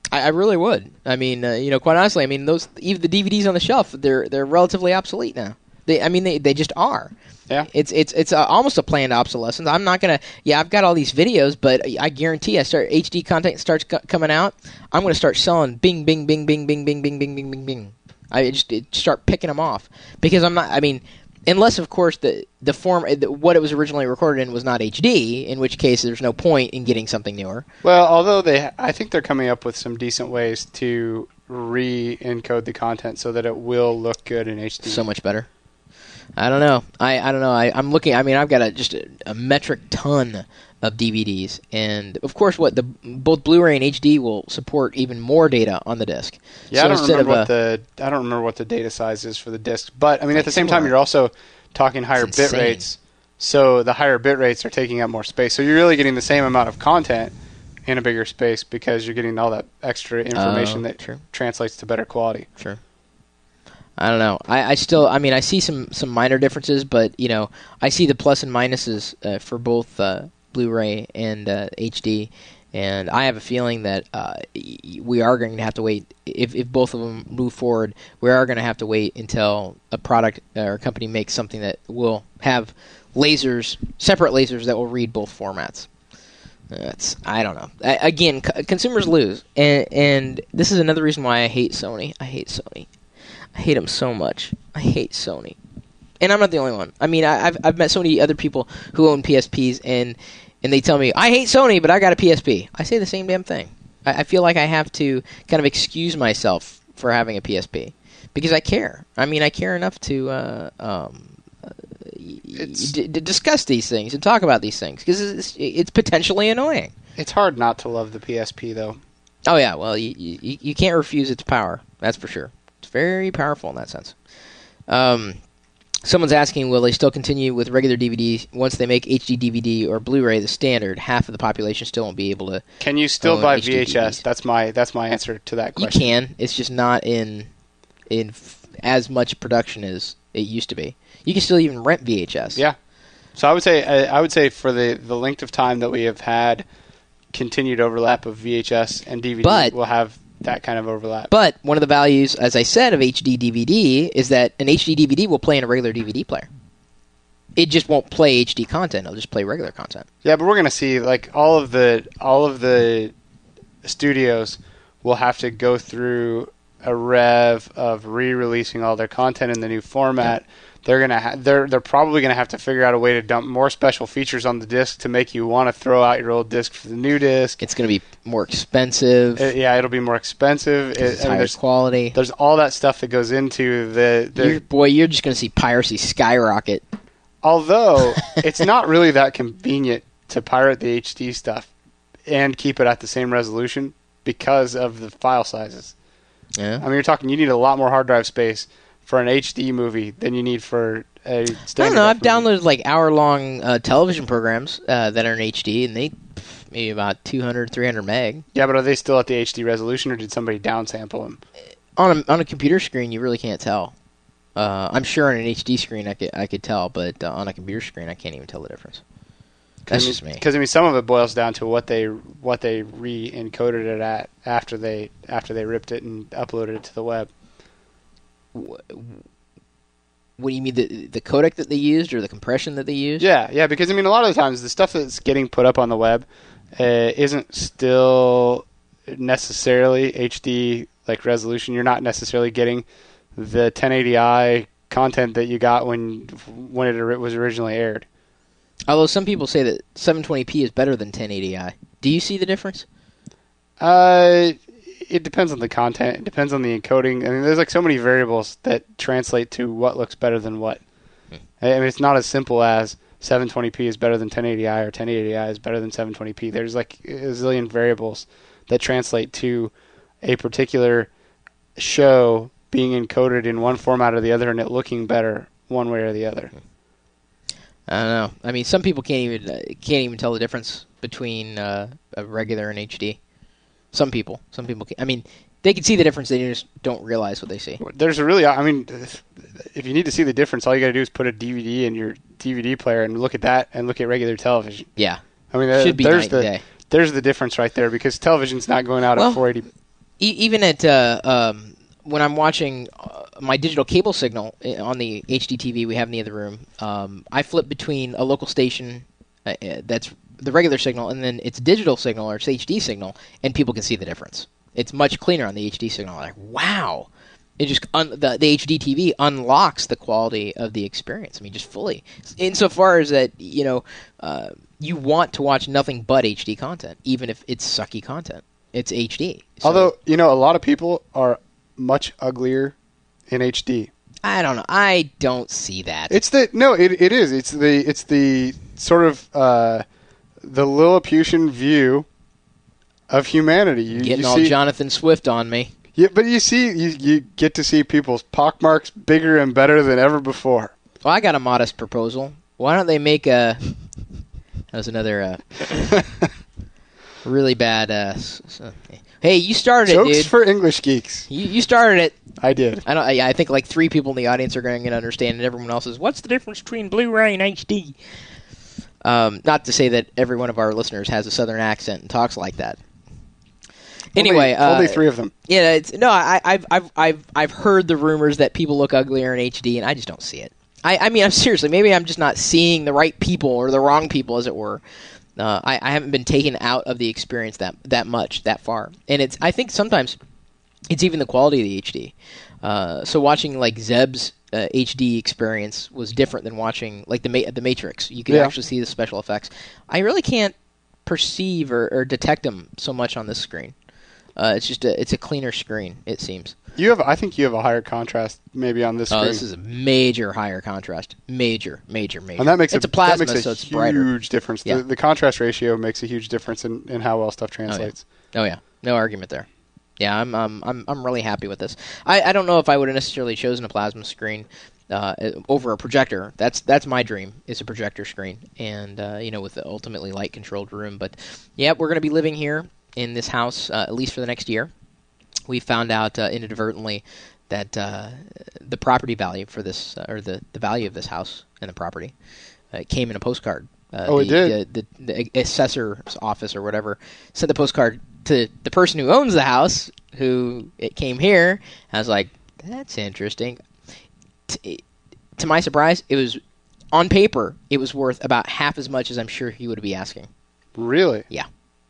I, I really would. I mean, uh, you know, quite honestly, I mean, those even the D V Ds on the shelf, they're they're relatively obsolete now. They, I mean, they they just are. Yeah. It's it's it's a, almost a planned obsolescence. I'm not gonna. Yeah, I've got all these videos, but I guarantee I start H D content starts co- coming out. I'm gonna start selling Bing Bing Bing Bing Bing Bing Bing Bing Bing Bing Bing. I just it, start picking them off because I'm not. I mean. Unless, of course, the the form the, what it was originally recorded in was not H D, in which case there's no point in getting something newer. Well, although they, I think they're coming up with some decent ways to re-encode the content so that it will look good in H D. So much better. I don't know. I, I don't know. I, I'm looking. I mean, I've got a, just a, a metric ton of D V Ds, and of course, what the both Blu-ray and H D will support even more data on the disc. Yeah, so I don't remember what a, the I don't remember what the data size is for the disc, but I mean, like at the same similar. time, you're also talking higher bit rates, so the higher bit rates are taking up more space. So you're really getting the same amount of content in a bigger space because you're getting all that extra information uh, that true. translates to better quality. Sure. I don't know. I, I still, I mean, I see some, some minor differences, but, you know, I see the plus and minuses uh, for both uh, Blu-ray and uh, H D, and I have a feeling that uh, we are going to have to wait, if, if both of them move forward, we are going to have to wait until a product or a company makes something that will have lasers, separate lasers that will read both formats. That's, I don't know. I, again, c- consumers lose, and, and this is another reason why I hate Sony. I hate Sony. I hate them so much. I hate Sony, and I'm not the only one. I mean, I, I've I've met so many other people who own P S Ps, and and they tell me I hate Sony, but I got a P S P. I say the same damn thing. I, I feel like I have to kind of excuse myself for having a P S P because I care. I mean, I care enough to uh, um, uh, d- d- discuss these things and talk about these things because it's, it's potentially annoying. It's hard not to love the P S P, though. Oh yeah, well you you, you can't refuse its power. That's for sure. Very powerful in that sense. Um, someone's asking, will they still continue with regular D V Ds once they make H D D V D or Blu-ray the standard? Half of the population still won't be able to. Can you still buy H D V H S? D V Ds. That's my that's my answer to that You question. can. It's just not in in f- as much production as it used to be. You can still even rent V H S. Yeah. So I would say I, I would say for the, the length of time that we have had continued overlap of V H S and D V D, But- we'll have that kind of overlap. But one of the values, as I said, of H D D V D is that an H D D V D will play in a regular D V D player. It just won't play H D content. It'll just play regular content. Yeah, but we're going to see like all of the all of the studios will have to go through a rev of re-releasing all their content in the new format. Yeah. They're gonna ha- they're they're probably gonna have to figure out a way to dump more special features on the disc to make you want to throw out your old disc for the new disc. It's gonna be more expensive. It, yeah, it'll be more expensive. It, It's I mean, higher there's, quality. There's all that stuff that goes into the. the you're, boy, you're just gonna see piracy skyrocket. Although it's not really that convenient to pirate the H D stuff and keep it at the same resolution because of the file sizes. Yeah. I mean, you're talking. You need a lot more hard drive space for an H D movie than you need for a standard. I don't know. I've movie. downloaded like hour-long uh, television programs uh, that are in H D, and they pff, maybe about two hundred, three hundred meg. Yeah, but are they still at the H D resolution, or did somebody downsample them? On a on a computer screen, you really can't tell. Uh, I'm sure on an H D screen, I could I could tell, but uh, on a computer screen, I can't even tell the difference. That's I mean, just me. Because I mean, some of it boils down to what they what they re-encoded it at after they after they ripped it and uploaded it to the web. What do you mean, the the codec that they used or the compression that they used? Yeah, yeah. Because I mean, a lot of the times the stuff that's getting put up on the web uh, isn't still necessarily H D like resolution. You're not necessarily getting the ten eighty i content that you got when when it was originally aired. Although some people say that seven twenty p is better than ten eighty i. Do you see the difference? Uh, it depends on the content. It depends on the encoding. I mean, there's like so many variables that translate to what looks better than what. Hmm. I mean, it's not as simple as seven twenty p is better than ten eighty i or ten eighty i is better than seven twenty p. There's like a zillion variables that translate to a particular show being encoded in one format or the other and it looking better one way or the other. I don't know. I mean, some people can't even uh, can't even tell the difference between uh, a regular and H D. Some people, some people. Can, I mean, they can see the difference. They just don't realize what they see. There's a really, I mean, if you need to see the difference, all you got to do is put a D V D in your D V D player and look at that, and look at regular television. Yeah, I mean, should be there's night the and day. there's the difference right there because television's not going out well, at four eighty. e- even at uh, um, when I'm watching uh, my digital cable signal on the H D T V we have in the other room, um, I flip between a local station uh, that's the regular signal and then its digital signal or its H D signal, and people can see the difference. It's much cleaner on the H D signal. Like, wow. It just un- the, the H D T V unlocks the quality of the experience. I mean, just fully. Insofar as that, you know, uh, you want to watch nothing but H D content, even if it's sucky content. It's H D. So, Although, you know, a lot of people are much uglier in H D. I don't know. I don't see that. It's the no. It it is. It's the it's the sort of uh, the Lilliputian view of humanity. You, Getting you all see, Jonathan Swift on me. Yeah, but you see, you, you get to see people's pockmarks bigger and better than ever before. Well, I got a modest proposal. Why don't they make a... That was another uh, really bad... Uh, s- s- hey, you started Jokes it, dude. for English geeks. You, you started it. I did. I don't. I, I think like three people in the audience are going to understand, and everyone else is, what's the difference between Blu-ray and H D? Um, not to say that every one of our listeners has a southern accent and talks like that. Anyway, only, only uh, three of them. Yeah, it's no. I, I've I've I've I've heard the rumors that people look uglier in H D, and I just don't see it. I, I mean, I'm seriously. Maybe I'm just not seeing the right people or the wrong people, as it were. Uh, I, I haven't been taken out of the experience that that much, that far, and it's. I think sometimes it's even the quality of the H D. Uh, so watching like Zeb's uh, H D experience was different than watching like the Ma- the Matrix. You could Yeah. actually see the special effects. I really can't perceive or, or detect them so much on this screen. Uh, it's just a it's a cleaner screen, it seems. You have, I think, you have a higher contrast maybe on this Oh, screen, this is a major higher contrast, major, major, major. and that makes it's a, a plasma, that makes a so it's huge brighter. difference. Yeah. The, the contrast ratio makes a huge difference in, in how well stuff translates. Oh yeah, no argument there. Yeah, I'm um, I'm I'm really happy with this. I, I don't know if I would have necessarily chosen a plasma screen uh, over a projector. That's that's my dream, is a projector screen, and uh, you know, with the ultimately light controlled room. But yeah, we're going to be living here in this house uh, at least for the next year. We found out uh, inadvertently that uh, the property value for this, uh, or the, the value of this house and the property, uh, came in a postcard. Uh, Oh, the, it did? The, the, the assessor's office or whatever sent the postcard to the person who owns the house, who it came here. I was like, that's interesting. T- to my surprise, it was, on paper, it was worth about half as much as I'm sure he would be asking. Really? Yeah.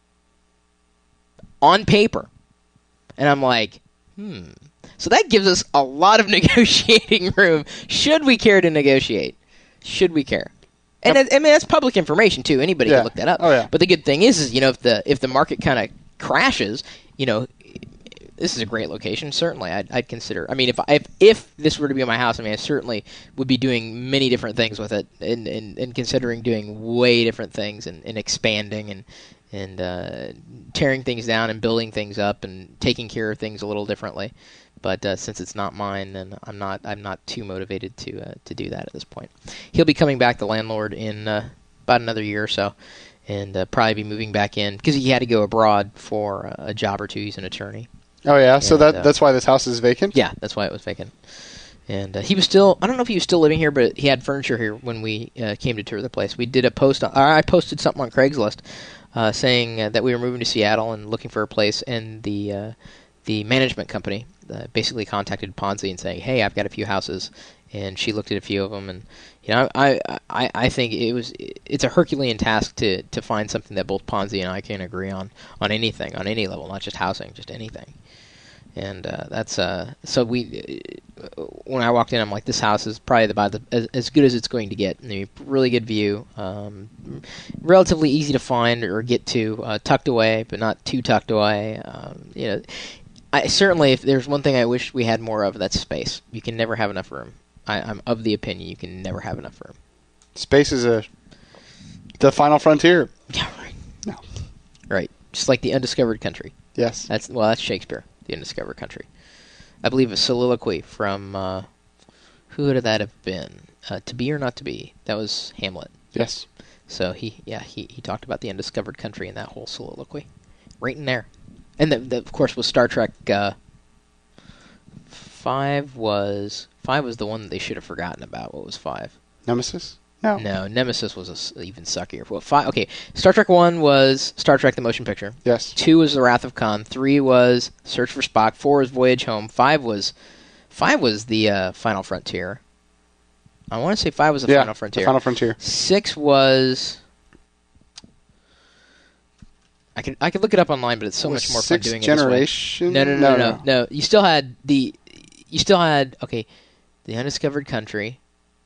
On paper. And I'm like, hmm. So that gives us a lot of negotiating room. Should we care to negotiate? Should we care? And Yep. I, I mean, that's public information too. Anybody Yeah. can look that up. Oh, yeah. But the good thing is, is you know, if the if the market kind of crashes, you know, this is a great location. Certainly, I'd, I'd consider. I mean, if if if this were to be my house, I mean, I certainly would be doing many different things with it, and and, and considering doing way different things and, and expanding and and uh, tearing things down and building things up and taking care of things a little differently. But uh, since it's not mine, then I'm not I'm not too motivated to uh, to do that at this point. He'll be coming back, the landlord, in uh, about another year or so, and uh, probably be moving back in because he had to go abroad for uh, a job or two. He's an attorney. Oh yeah. So And, that uh, that's why this house is vacant. Yeah, that's why it was vacant. And uh, he was still, I don't know if he was still living here, but he had furniture here when we uh, came to tour the place. We did a post, on, or I posted something on Craigslist uh, saying uh, that we were moving to Seattle and looking for a place, and the uh, the management company uh, basically contacted Ponzi and saying, hey, I've got a few houses, and she looked at a few of them, and you know, I I, I think it was it's a Herculean task to, to find something that both Ponzi and I can agree on, on anything, on any level, not just housing, just anything. And uh, that's uh, so we. Uh, when I walked in, I'm like, this house is probably about the, as, as good as it's going to get. I mean, really good view, um, relatively easy to find or get to, uh, tucked away, but not too tucked away. Um, you know, I certainly, if there's one thing I wish we had more of, that's space. You can never have enough room. I, I'm of the opinion you can never have enough room. Space is a the final frontier. Yeah, right. No. Right, just like the undiscovered country. Yes. That's well, that's Shakespeare. The Undiscovered Country. I believe a soliloquy from, uh, who would that have been? Uh, to Be or Not to Be. That was Hamlet. Yes. So he, yeah, he, he talked about the undiscovered country in that whole soliloquy. Right in there. And the, the, of course was Star Trek, uh, five was, five was the one that they should have forgotten about. What was five? Nemesis? No. No, Nemesis was a s even suckier. Well, five, okay, Star Trek one was Star Trek the Motion Picture. Yes. Two was The Wrath of Khan. Three was Search for Spock. Four was Voyage Home. Five was five was the uh, Final Frontier. I want to say five was the yeah, Final Frontier. The Final Frontier. Six was... I could I could look it up online, but it's so was much more fun Six doing Generation? it this way. No, no, no, no, no, no. You still had the... You still had... Okay, The Undiscovered Country...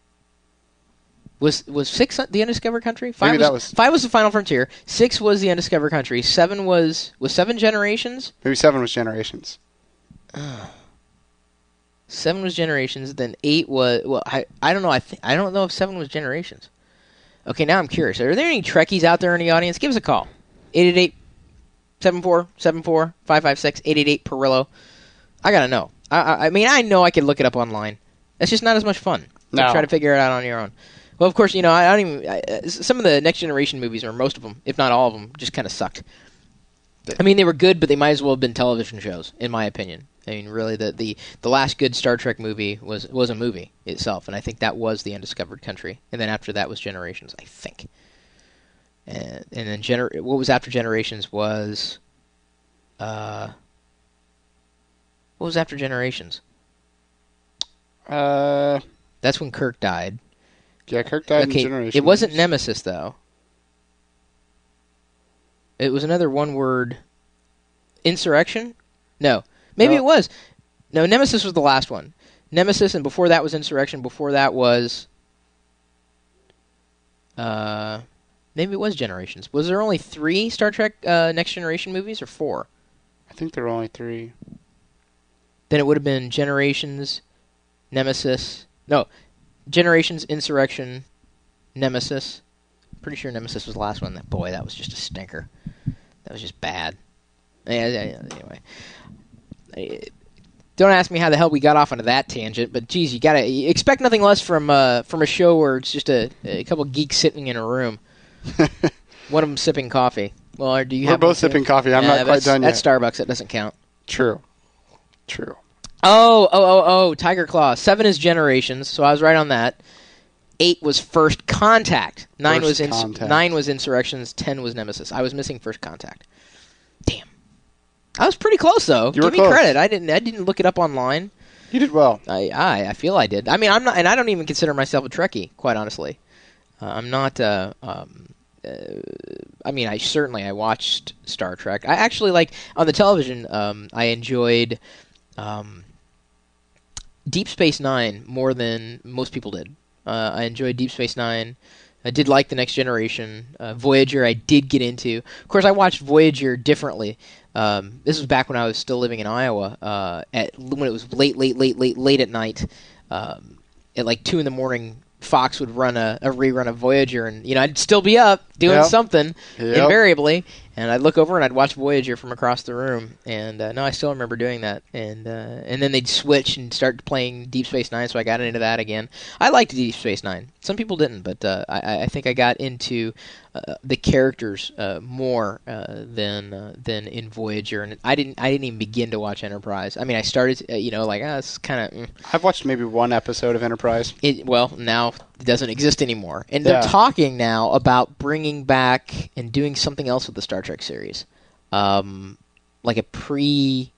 Was was six the Undiscovered Country? Five Maybe was, that was five was the Final Frontier. Six was the Undiscovered Country. Seven was was seven Generations. Maybe seven was Generations. Uh, seven was Generations. Then eight was well. I I don't know. I th- I don't know if seven was Generations. Okay, now I'm curious. Are there any Trekkies out there in the audience? Give us a call. eight eight eight, seven four seven four, five five six, eight eight eight Perillo. I gotta know. I, I I mean I know I could look it up online. It's just not as much fun. No. You try to figure it out on your own. Well, of course, you know, I don't even... I, some of the Next Generation movies, or most of them, if not all of them, just kind of sucked. I mean, they were good, but they might as well have been television shows, in my opinion. I mean, really, the the, the last good Star Trek movie was, was a movie itself, and I think that was The Undiscovered Country. And then after that was Generations, I think. And, and then gener- what was after Generations was... Uh, what was after Generations? Uh, That's when Kirk died. Yeah, Kirk died okay, in Generations. It wasn't Nemesis, though. It was another one-word... Insurrection? No. Maybe no. it was. No, Nemesis was the last one. Nemesis, and before that was Insurrection. Before that was... Uh, maybe it was Generations. Was there only three Star Trek uh, Next Generation movies, or four? I think there were only three. Then it would have been Generations, Nemesis... No, Generations, Insurrection, Nemesis. Pretty sure Nemesis was the last one. Boy, that was just a stinker. That was just bad. Anyway. Don't ask me how the hell we got off onto that tangent, but geez, you gotta you expect nothing less from uh, from a show where it's just a, a couple geeks sitting in a room. One of them sipping coffee. Well, or do you We're have both sipping coffee. I'm uh, not quite done yet. That's Starbucks. That doesn't count. True. True. Oh, oh, oh, oh, Tiger Claw. Seven is Generations, so I was right on that. Eight was First Contact. Nine First was ins- Contact. Nine was Insurrections. Ten was Nemesis. I was missing First Contact. Damn. I was pretty close though. You Give were me close. credit. I didn't. I didn't look it up online. You did well. I, I, I feel I did. I mean, I'm not, and I don't even consider myself a Trekkie, quite honestly. Uh, I'm not. Uh, um, uh, I mean, I certainly I watched Star Trek. I actually like on the television. Um, I enjoyed um, Deep Space Nine more than most people did. Uh, I enjoyed Deep Space Nine. I did like The Next Generation. Uh, Voyager I did get into. Of course, I watched Voyager differently. Um, this was back when I was still living in Iowa, uh, at when it was late, late, late, late, late at night. Um, at like two in the morning, Fox would run a, a rerun of Voyager, and you know I'd still be up doing Yep. something Yep. invariably, and I'd look over and I'd watch Voyager from across the room. And uh, no, I still remember doing that. And uh, and then they'd switch and start playing Deep Space Nine, so I got into that again. I liked Deep Space Nine. Some people didn't, but uh, I, I think I got into uh, the characters uh, more uh, than uh, than in Voyager. And I didn't I didn't even begin to watch Enterprise. I mean, I started, uh, you know, like ah, it's kind of. Mm. I've watched maybe one episode of Enterprise. It, well, now it doesn't exist anymore. And Yeah. they're talking now about bringing back and doing something else with the Star Trek series. Um, like a pre...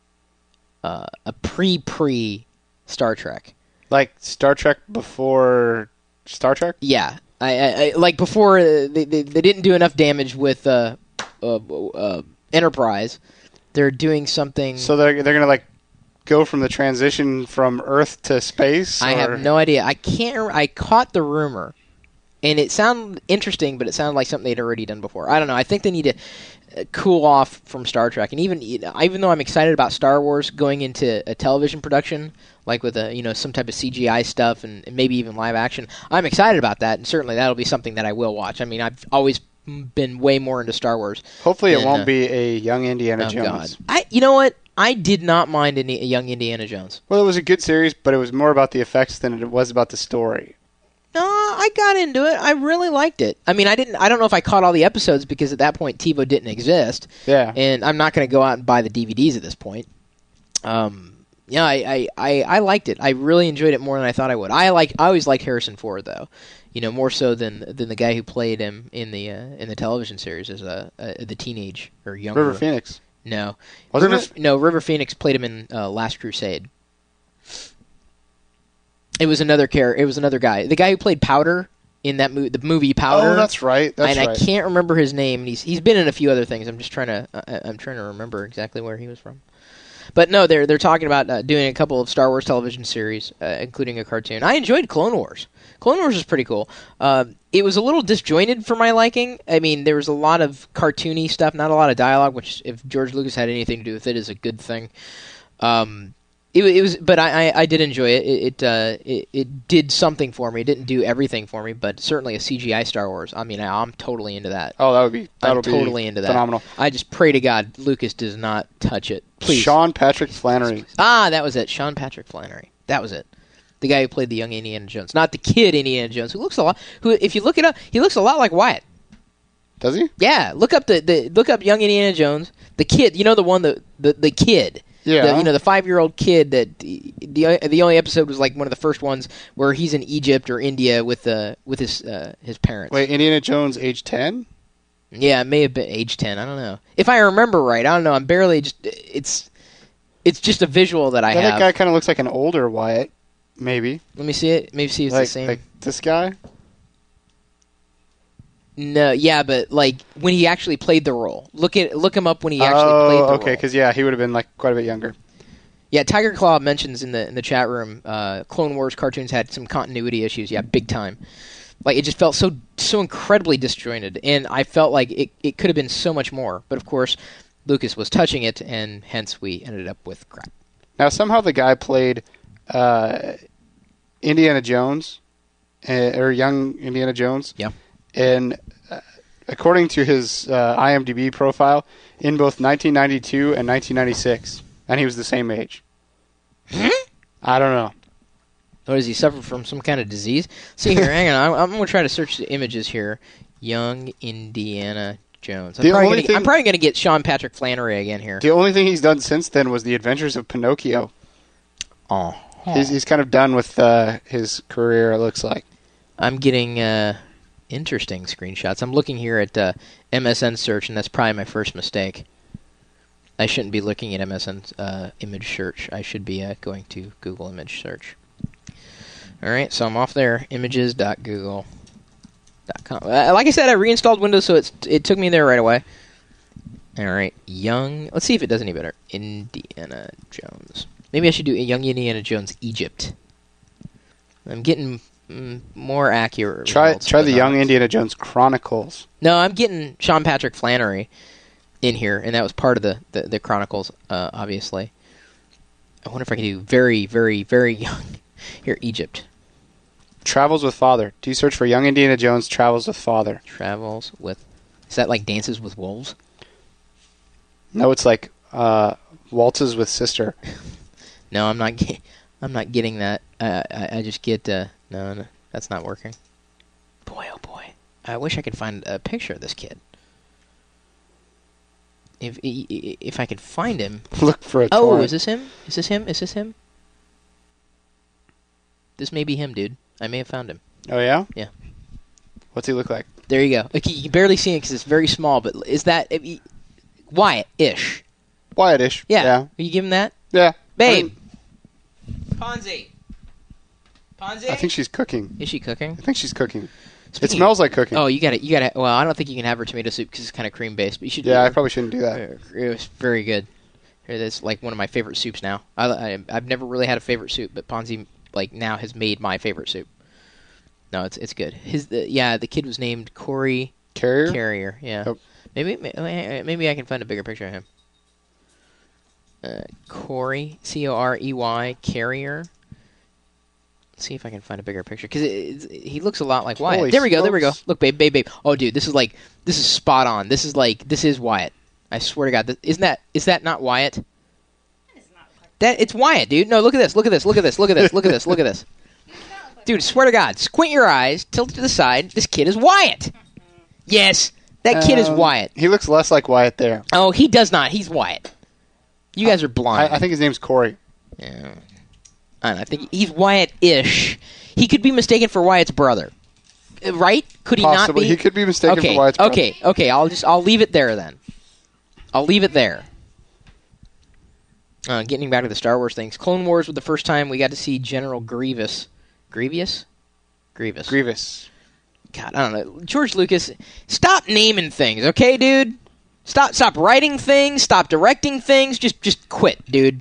Uh, a pre-pre Star Trek. Like Star Trek before Star Trek? Yeah. I, I, I like before uh, they, they they didn't do enough damage with uh, uh, uh, Enterprise. They're doing something... So they're they're gonna like go from the transition from Earth to space? I or? have no idea. I can't. rem- I caught the rumor, and it sounded interesting, but it sounded like something they'd already done before. I don't know. I think they need to uh, cool off from Star Trek, and even even though I'm excited about Star Wars going into a television production, like with a you know some type of C G I stuff and, and maybe even live action, I'm excited about that, and certainly that'll be something that I will watch. I mean, I've always been way more into Star Wars. Hopefully, it than, won't uh, be a young Indiana Oh Jones. God! I you know what? I did not mind any young Indiana Jones. Well, it was a good series, but it was more about the effects than it was about the story. No, I got into it. I really liked it. I mean, I didn't. I don't know if I caught all the episodes because at that point TiVo didn't exist. Yeah. And I'm not going to go out and buy the D V Ds at this point. Um, Yeah, I, I, I, I liked it. I really enjoyed it more than I thought I would. I like I always liked Harrison Ford though, you know, more so than than the guy who played him in the uh, in the television series as a, a the teenage or younger. River Phoenix. No, Wasn't River, it? No, River Phoenix played him in uh, Last Crusade. It was another character. It was another guy. The guy who played Powder in that movie, the movie Powder. Oh, that's right. That's and right. I can't remember his name. And he's he's been in a few other things. I'm just trying to uh, I'm trying to remember exactly where he was from. But no, they're they're talking about uh, doing a couple of Star Wars television series, uh, including a cartoon. I enjoyed Clone Wars. Clone Wars is pretty cool. Uh, it was a little disjointed for my liking. I mean, there was a lot of cartoony stuff, not a lot of dialogue, which, if George Lucas had anything to do with it, is a good thing. Um, it, it was, but I, I, I did enjoy it. It it, uh, it it did something for me. It didn't do everything for me, but certainly a C G I Star Wars. I mean, I, I'm totally into that. Oh, that would be I'm that'll totally be into that. phenomenal. I just pray to God Lucas does not touch it. Please. Sean Patrick Flannery. Ah, that was it. Sean Patrick Flannery. That was it. The guy who played the young Indiana Jones, not the kid Indiana Jones, who looks a lot. Who, if you look it up, he looks a lot like Wyatt. Does he? Yeah, look up the, the look up young Indiana Jones. The kid, you know the one the the, the kid. Yeah. The, you know the five year old kid that the, the the only episode was like one of the first ones where he's in Egypt or India with uh with his uh, his parents. Wait, Indiana Jones, age ten? Yeah, it may have been age ten. I don't know. If I remember right, I don't know. I'm barely just. It's it's just a visual that I Yeah, have. that guy kind of looks like an older Wyatt, maybe. Let me see it. Maybe see if it's like, the same. like this guy? No, yeah, but like when he actually played the role. Look at look him up when he actually oh, played the okay, role. because yeah, he would have been like quite a bit younger. Yeah, Tiger Claw mentions in the in the chat room, uh, Clone Wars cartoons had some continuity issues. Yeah, big time. Like it just felt so so incredibly disjointed, and I felt like it it could have been so much more. But of course, Lucas was touching it, and hence we ended up with crap. Now somehow the guy played uh, Indiana Jones, uh, or young Indiana Jones. Yeah. And uh, according to his uh, I M D B profile, in both nineteen ninety-two and nineteen ninety-six, and he was the same age. Hmm? I don't know. Or does he suffer from some kind of disease? See here, hang on. I'm, I'm going to try to search the images here. Young Indiana Jones. I'm The probably only gonna, thing- I'm probably going to get Sean Patrick Flannery again here. The only thing he's done since then was The Adventures of Pinocchio. Oh, He's, he's kind of done with uh, his career, it looks like. I'm getting uh, interesting screenshots. I'm looking here at uh, M S N search, and that's probably my first mistake. I shouldn't be looking at M S N uh, image search. I should be uh, going to Google image search. All right, so I'm off there. images dot google dot com. Uh, like I said, I reinstalled Windows, so it's, it took me there right away. All right, young. Let's see if it does any better. Indiana Jones. Maybe I should do a Young Indiana Jones Egypt. I'm getting mm, more accurate. Try results, try but the not- Young Indiana Jones Chronicles. No, I'm getting Sean Patrick Flannery in here, and that was part of the, the, the Chronicles, uh, obviously. I wonder if I can do very, very, very young. Here, Egypt. Travels with Father. Do you search for Young Indiana Jones Travels with Father? Travels with... Is that like Dances with Wolves? No, it's like uh, Waltzes with Sister. No, I'm not get, I'm not getting that. Uh, I, I just get... Uh, no, no, that's not working. Boy, oh boy. I wish I could find a picture of this kid. If if I could find him... Look for a Oh, torrent. is this him? Is this him? Is this him? This may be him, dude. I may have found him. Oh, yeah? Yeah. What's he look like? There you go. Okay, you can barely see him because it's very small, but is that... If he, Wyatt-ish. Wyatt-ish. Yeah. Yeah. Will you give him that? Yeah. Babe. I, mean, Ponzi. Ponzi? I think she's cooking. Is she cooking? I think she's cooking. It Speaking- smells like cooking. Oh, you got it. You got it. Well, I don't think you can have her tomato soup because it's kind of cream based. But you should. yeah, I probably shouldn't do that. It was very good. Here, that's like one of my favorite soups now. I, I I've never really had a favorite soup, but Ponzi like now has made my favorite soup. No, it's it's good. His the, yeah, the kid was named Corey Carrier? Carrier. Yeah, Yep. maybe may- maybe I can find a bigger picture of him. Uh, Corey C O R E Y Carrier. Let's see if I can find a bigger picture because he looks a lot like Wyatt. Holy There we go. There we go. smokes. Look, babe, babe, babe. Oh, dude, this is like this is spot on. This is like this is Wyatt. I swear to God, this, isn't that is that not Wyatt? That it's Wyatt, dude. No, look at this. Look at this. Look at this. Look at this. Look at this. Look at this. Dude, swear to God, squint your eyes, tilt to the side. This kid is Wyatt. Yes, that kid is Um, Wyatt. He looks less like Wyatt there. Oh, he does not. He's Wyatt. You guys are blind. I, I think his name's Corey. Yeah. I don't know, I think he's Wyatt-ish. He could be mistaken for Wyatt's brother. Right? Could he Possibly. not be? He could be mistaken okay, for Wyatt's brother. Okay, okay, I'll just I'll leave it there then. I'll leave it there. Uh, getting back to the Star Wars things. Clone Wars was the first time we got to see General Grievous. Grievous? Grievous. Grievous. God, I don't know. George Lucas, stop naming things, okay, dude? Stop stop writing things, stop directing things, just just quit, dude.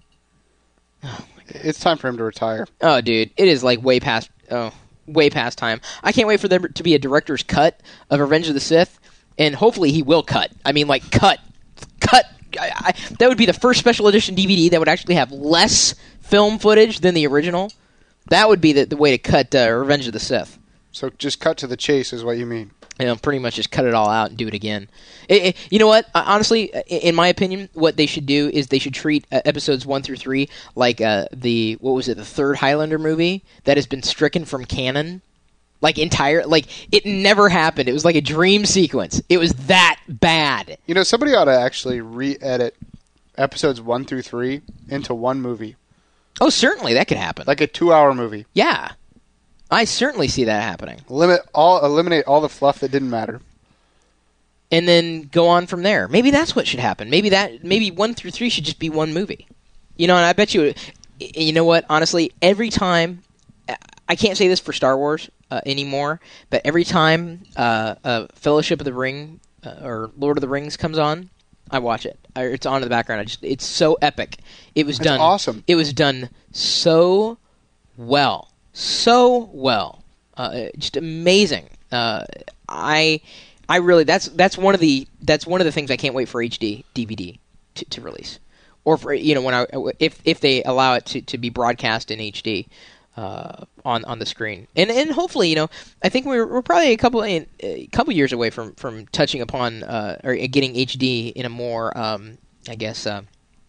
Oh, it's time for him to retire. Oh, dude, it is like way past oh, way past time. I can't wait for there to be a director's cut of Revenge of the Sith, and hopefully he will cut. I mean, like, cut. Cut. I, I, that would be the first special edition D V D that would actually have less film footage than the original. That would be the, the way to cut uh, Revenge of the Sith. So just cut to the chase is what you mean. You know, pretty much just cut it all out and do it again. It, it, you know what? Uh, honestly, in my opinion, what they should do is they should treat uh, episodes one through three like uh, the, what was it, the third Highlander movie that has been stricken from canon. Like, entire, like, it never happened. It was like a dream sequence. It was that bad. You know, somebody ought to actually re-edit episodes one through three into one movie. Oh, certainly, that could happen. Like a two-hour movie. Yeah. I certainly see that happening. Limit all, eliminate all the fluff that didn't matter. And then go on from there. Maybe that's what should happen. Maybe that, maybe one through three should just be one movie. You know, and I bet you, you know what, honestly, every time, I can't say this for Star Wars uh, anymore, but every time uh, uh, Fellowship of the Ring uh, or Lord of the Rings comes on, I watch it. I, it's on in the background. I just, it's so epic. It was That's done awesome. It was done so well. So well, uh, just amazing. Uh, I, I really that's that's one of the that's one of the things I can't wait for H D D V D to, to release, or for you know when I if if they allow it to, to be broadcast in H D uh, on on the screen, and and hopefully you know I think we're we're probably a couple a couple years away from, from touching upon uh, or getting H D in a more um, I guess. Uh,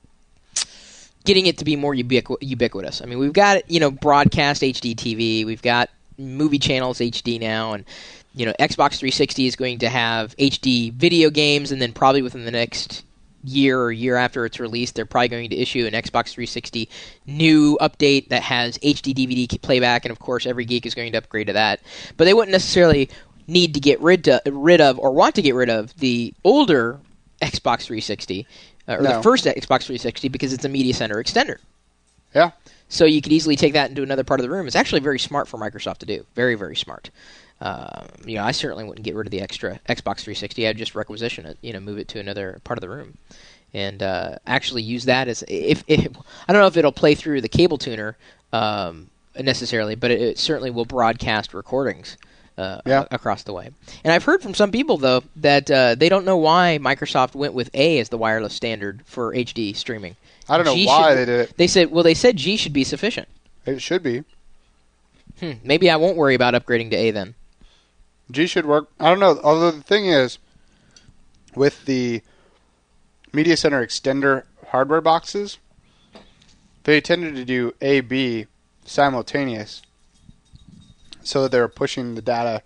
Getting it to be more ubiqu- ubiquitous. I mean, we've got, you know, broadcast H D T V. We've got movie channels H D now. And, you know, Xbox three sixty is going to have H D video games. And then probably within the next year or year after it's released, they're probably going to issue an Xbox three sixty new update that has H D D V D playback. And, of course, every geek is going to upgrade to that. But they wouldn't necessarily need to get rid, to, rid of or want to get rid of the older Xbox three sixty. Uh, or no. the first Xbox three sixty because it's a media center extender. Yeah. So you could easily take that into another part of the room. It's actually very smart for Microsoft to do. Very, very smart. Uh, you know, I certainly wouldn't get rid of the extra Xbox three sixty. I'd just requisition it, you know, move it to another part of the room. And uh, actually use that as... if, if I don't know if it'll play through the cable tuner um, necessarily, but it, it certainly will broadcast recordings. Uh, yeah. across the way. And I've heard from some people, though, that uh, they don't know why Microsoft went with A as the wireless standard for H D streaming. I don't know G why should, they did it. They said, well, they said G should be sufficient. It should be. Hmm, maybe I won't worry about upgrading to A then. G should work. I don't know. Although the thing is, with the Media Center extender hardware boxes, they tended to do A B simultaneous. So that they're pushing the data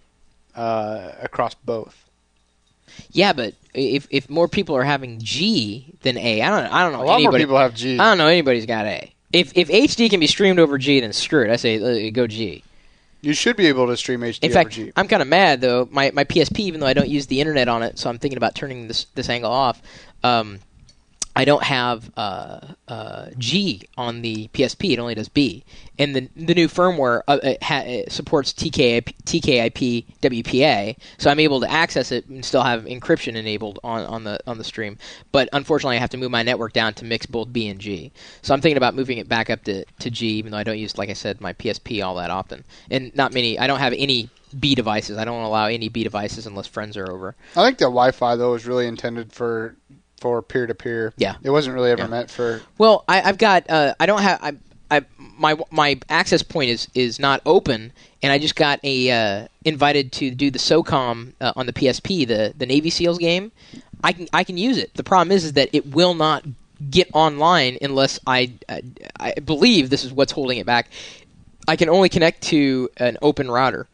uh, across both. Yeah, but if if more people are having G than A, I don't I don't know. A lot anybody, more people have G. I don't know anybody's got A. If if H D can be streamed over G, then screw it. I say uh, go G. You should be able to stream H D In over fact, G. I'm kind of mad though. My my P S P, even though I don't use the internet on it, so I'm thinking about turning this this angle off. Um, I don't have uh, uh, G on the P S P. It only does B. And the the new firmware uh, it ha- it supports T K I P W P A, so I'm able to access it and still have encryption enabled on, on the on the stream. But unfortunately, I have to move my network down to mix both B and G. So I'm thinking about moving it back up to, to G, even though I don't use, like I said, my P S P all that often. And not many. I don't have any B devices. I don't allow any B devices unless friends are over. I think the Wi-Fi though was really intended for. For peer-to-peer. Yeah. It wasn't really ever yeah. meant for... Well, I, I've got... Uh, I don't have... I, I, my my access point is, is not open, and I just got a uh, invited to do the SOCOM uh, on the P S P, the, the Navy SEALs game. I can I can use it. The problem is, is that it will not get online unless I... Uh, I believe this is what's holding it back. I can only connect to an open router.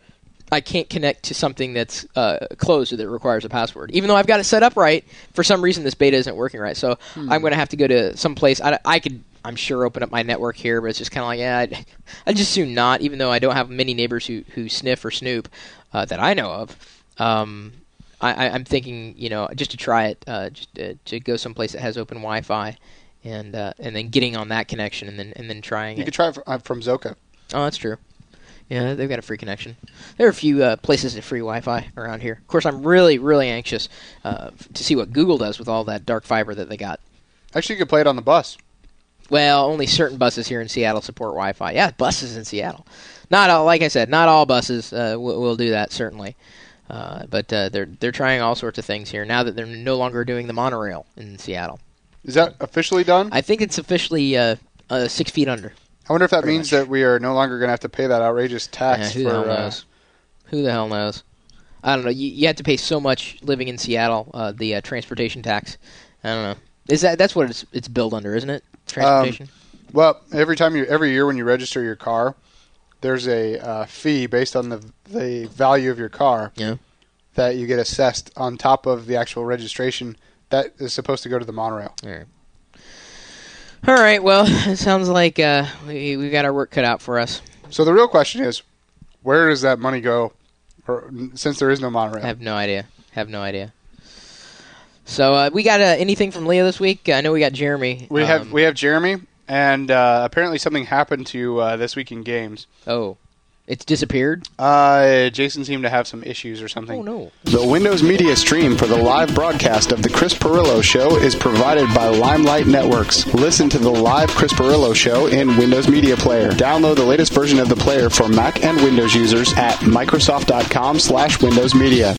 I can't connect to something that's uh, closed or that requires a password. Even though I've got it set up right, for some reason this beta isn't working right. So hmm. I'm going to have to go to some place. I, I could, I'm sure, open up my network here, but it's just kind of like, yeah, I'd, I'd just soon not, even though I don't have many neighbors who, who sniff or snoop uh, that I know of. Um, I, I, I'm thinking, you know, just to try it, uh, just to, to go someplace that has open Wi-Fi and uh, and then getting on that connection and then and then trying you it. You could try it from, uh, from Zoka. Oh, that's true. Yeah, they've got a free connection. There are a few uh, places with free Wi-Fi around here. Of course, I'm really, really anxious uh, to see what Google does with all that dark fiber that they got. Actually, you could play it on the bus. Well, only certain buses here in Seattle support Wi-Fi. Yeah, buses in Seattle. Not all, like I said, not all buses uh, will, will do that, certainly. Uh, but uh, they're they're trying all sorts of things here now that they're no longer doing the monorail in Seattle. Is that officially done? I think it's officially uh, uh, six feet under. I wonder if that means much. that we are no longer going to have to pay that outrageous tax. Yeah, who for, the hell uh, knows? Who the hell knows? I don't know. You, you have to pay so much living in Seattle, uh, the uh, transportation tax. I don't know. Is that that's what it's it's billed under, isn't it? Transportation. Um, well, every time you every year when you register your car, there's a uh, fee based on the the value of your car. Yeah. That you get assessed on top of the actual registration that is supposed to go to the monorail. All right. All right, well, it sounds like uh, we, we've got our work cut out for us. So the real question is, where does that money go, or, since there is no monorail? I have no idea. have no idea. So uh, we got uh, anything from Leah this week? I know we got Jeremy. We um, have we have Jeremy, and uh, apparently something happened to uh, This Week in Games. Oh. It's disappeared? Uh, Jason seemed to have some issues or something. Oh, no. The Windows Media stream for the live broadcast of The Chris Pirillo Show is provided by Limelight Networks. Listen to the live Chris Pirillo Show in Windows Media Player. Download the latest version of the player for Mac and Windows users at Microsoft.com slash Windows Media.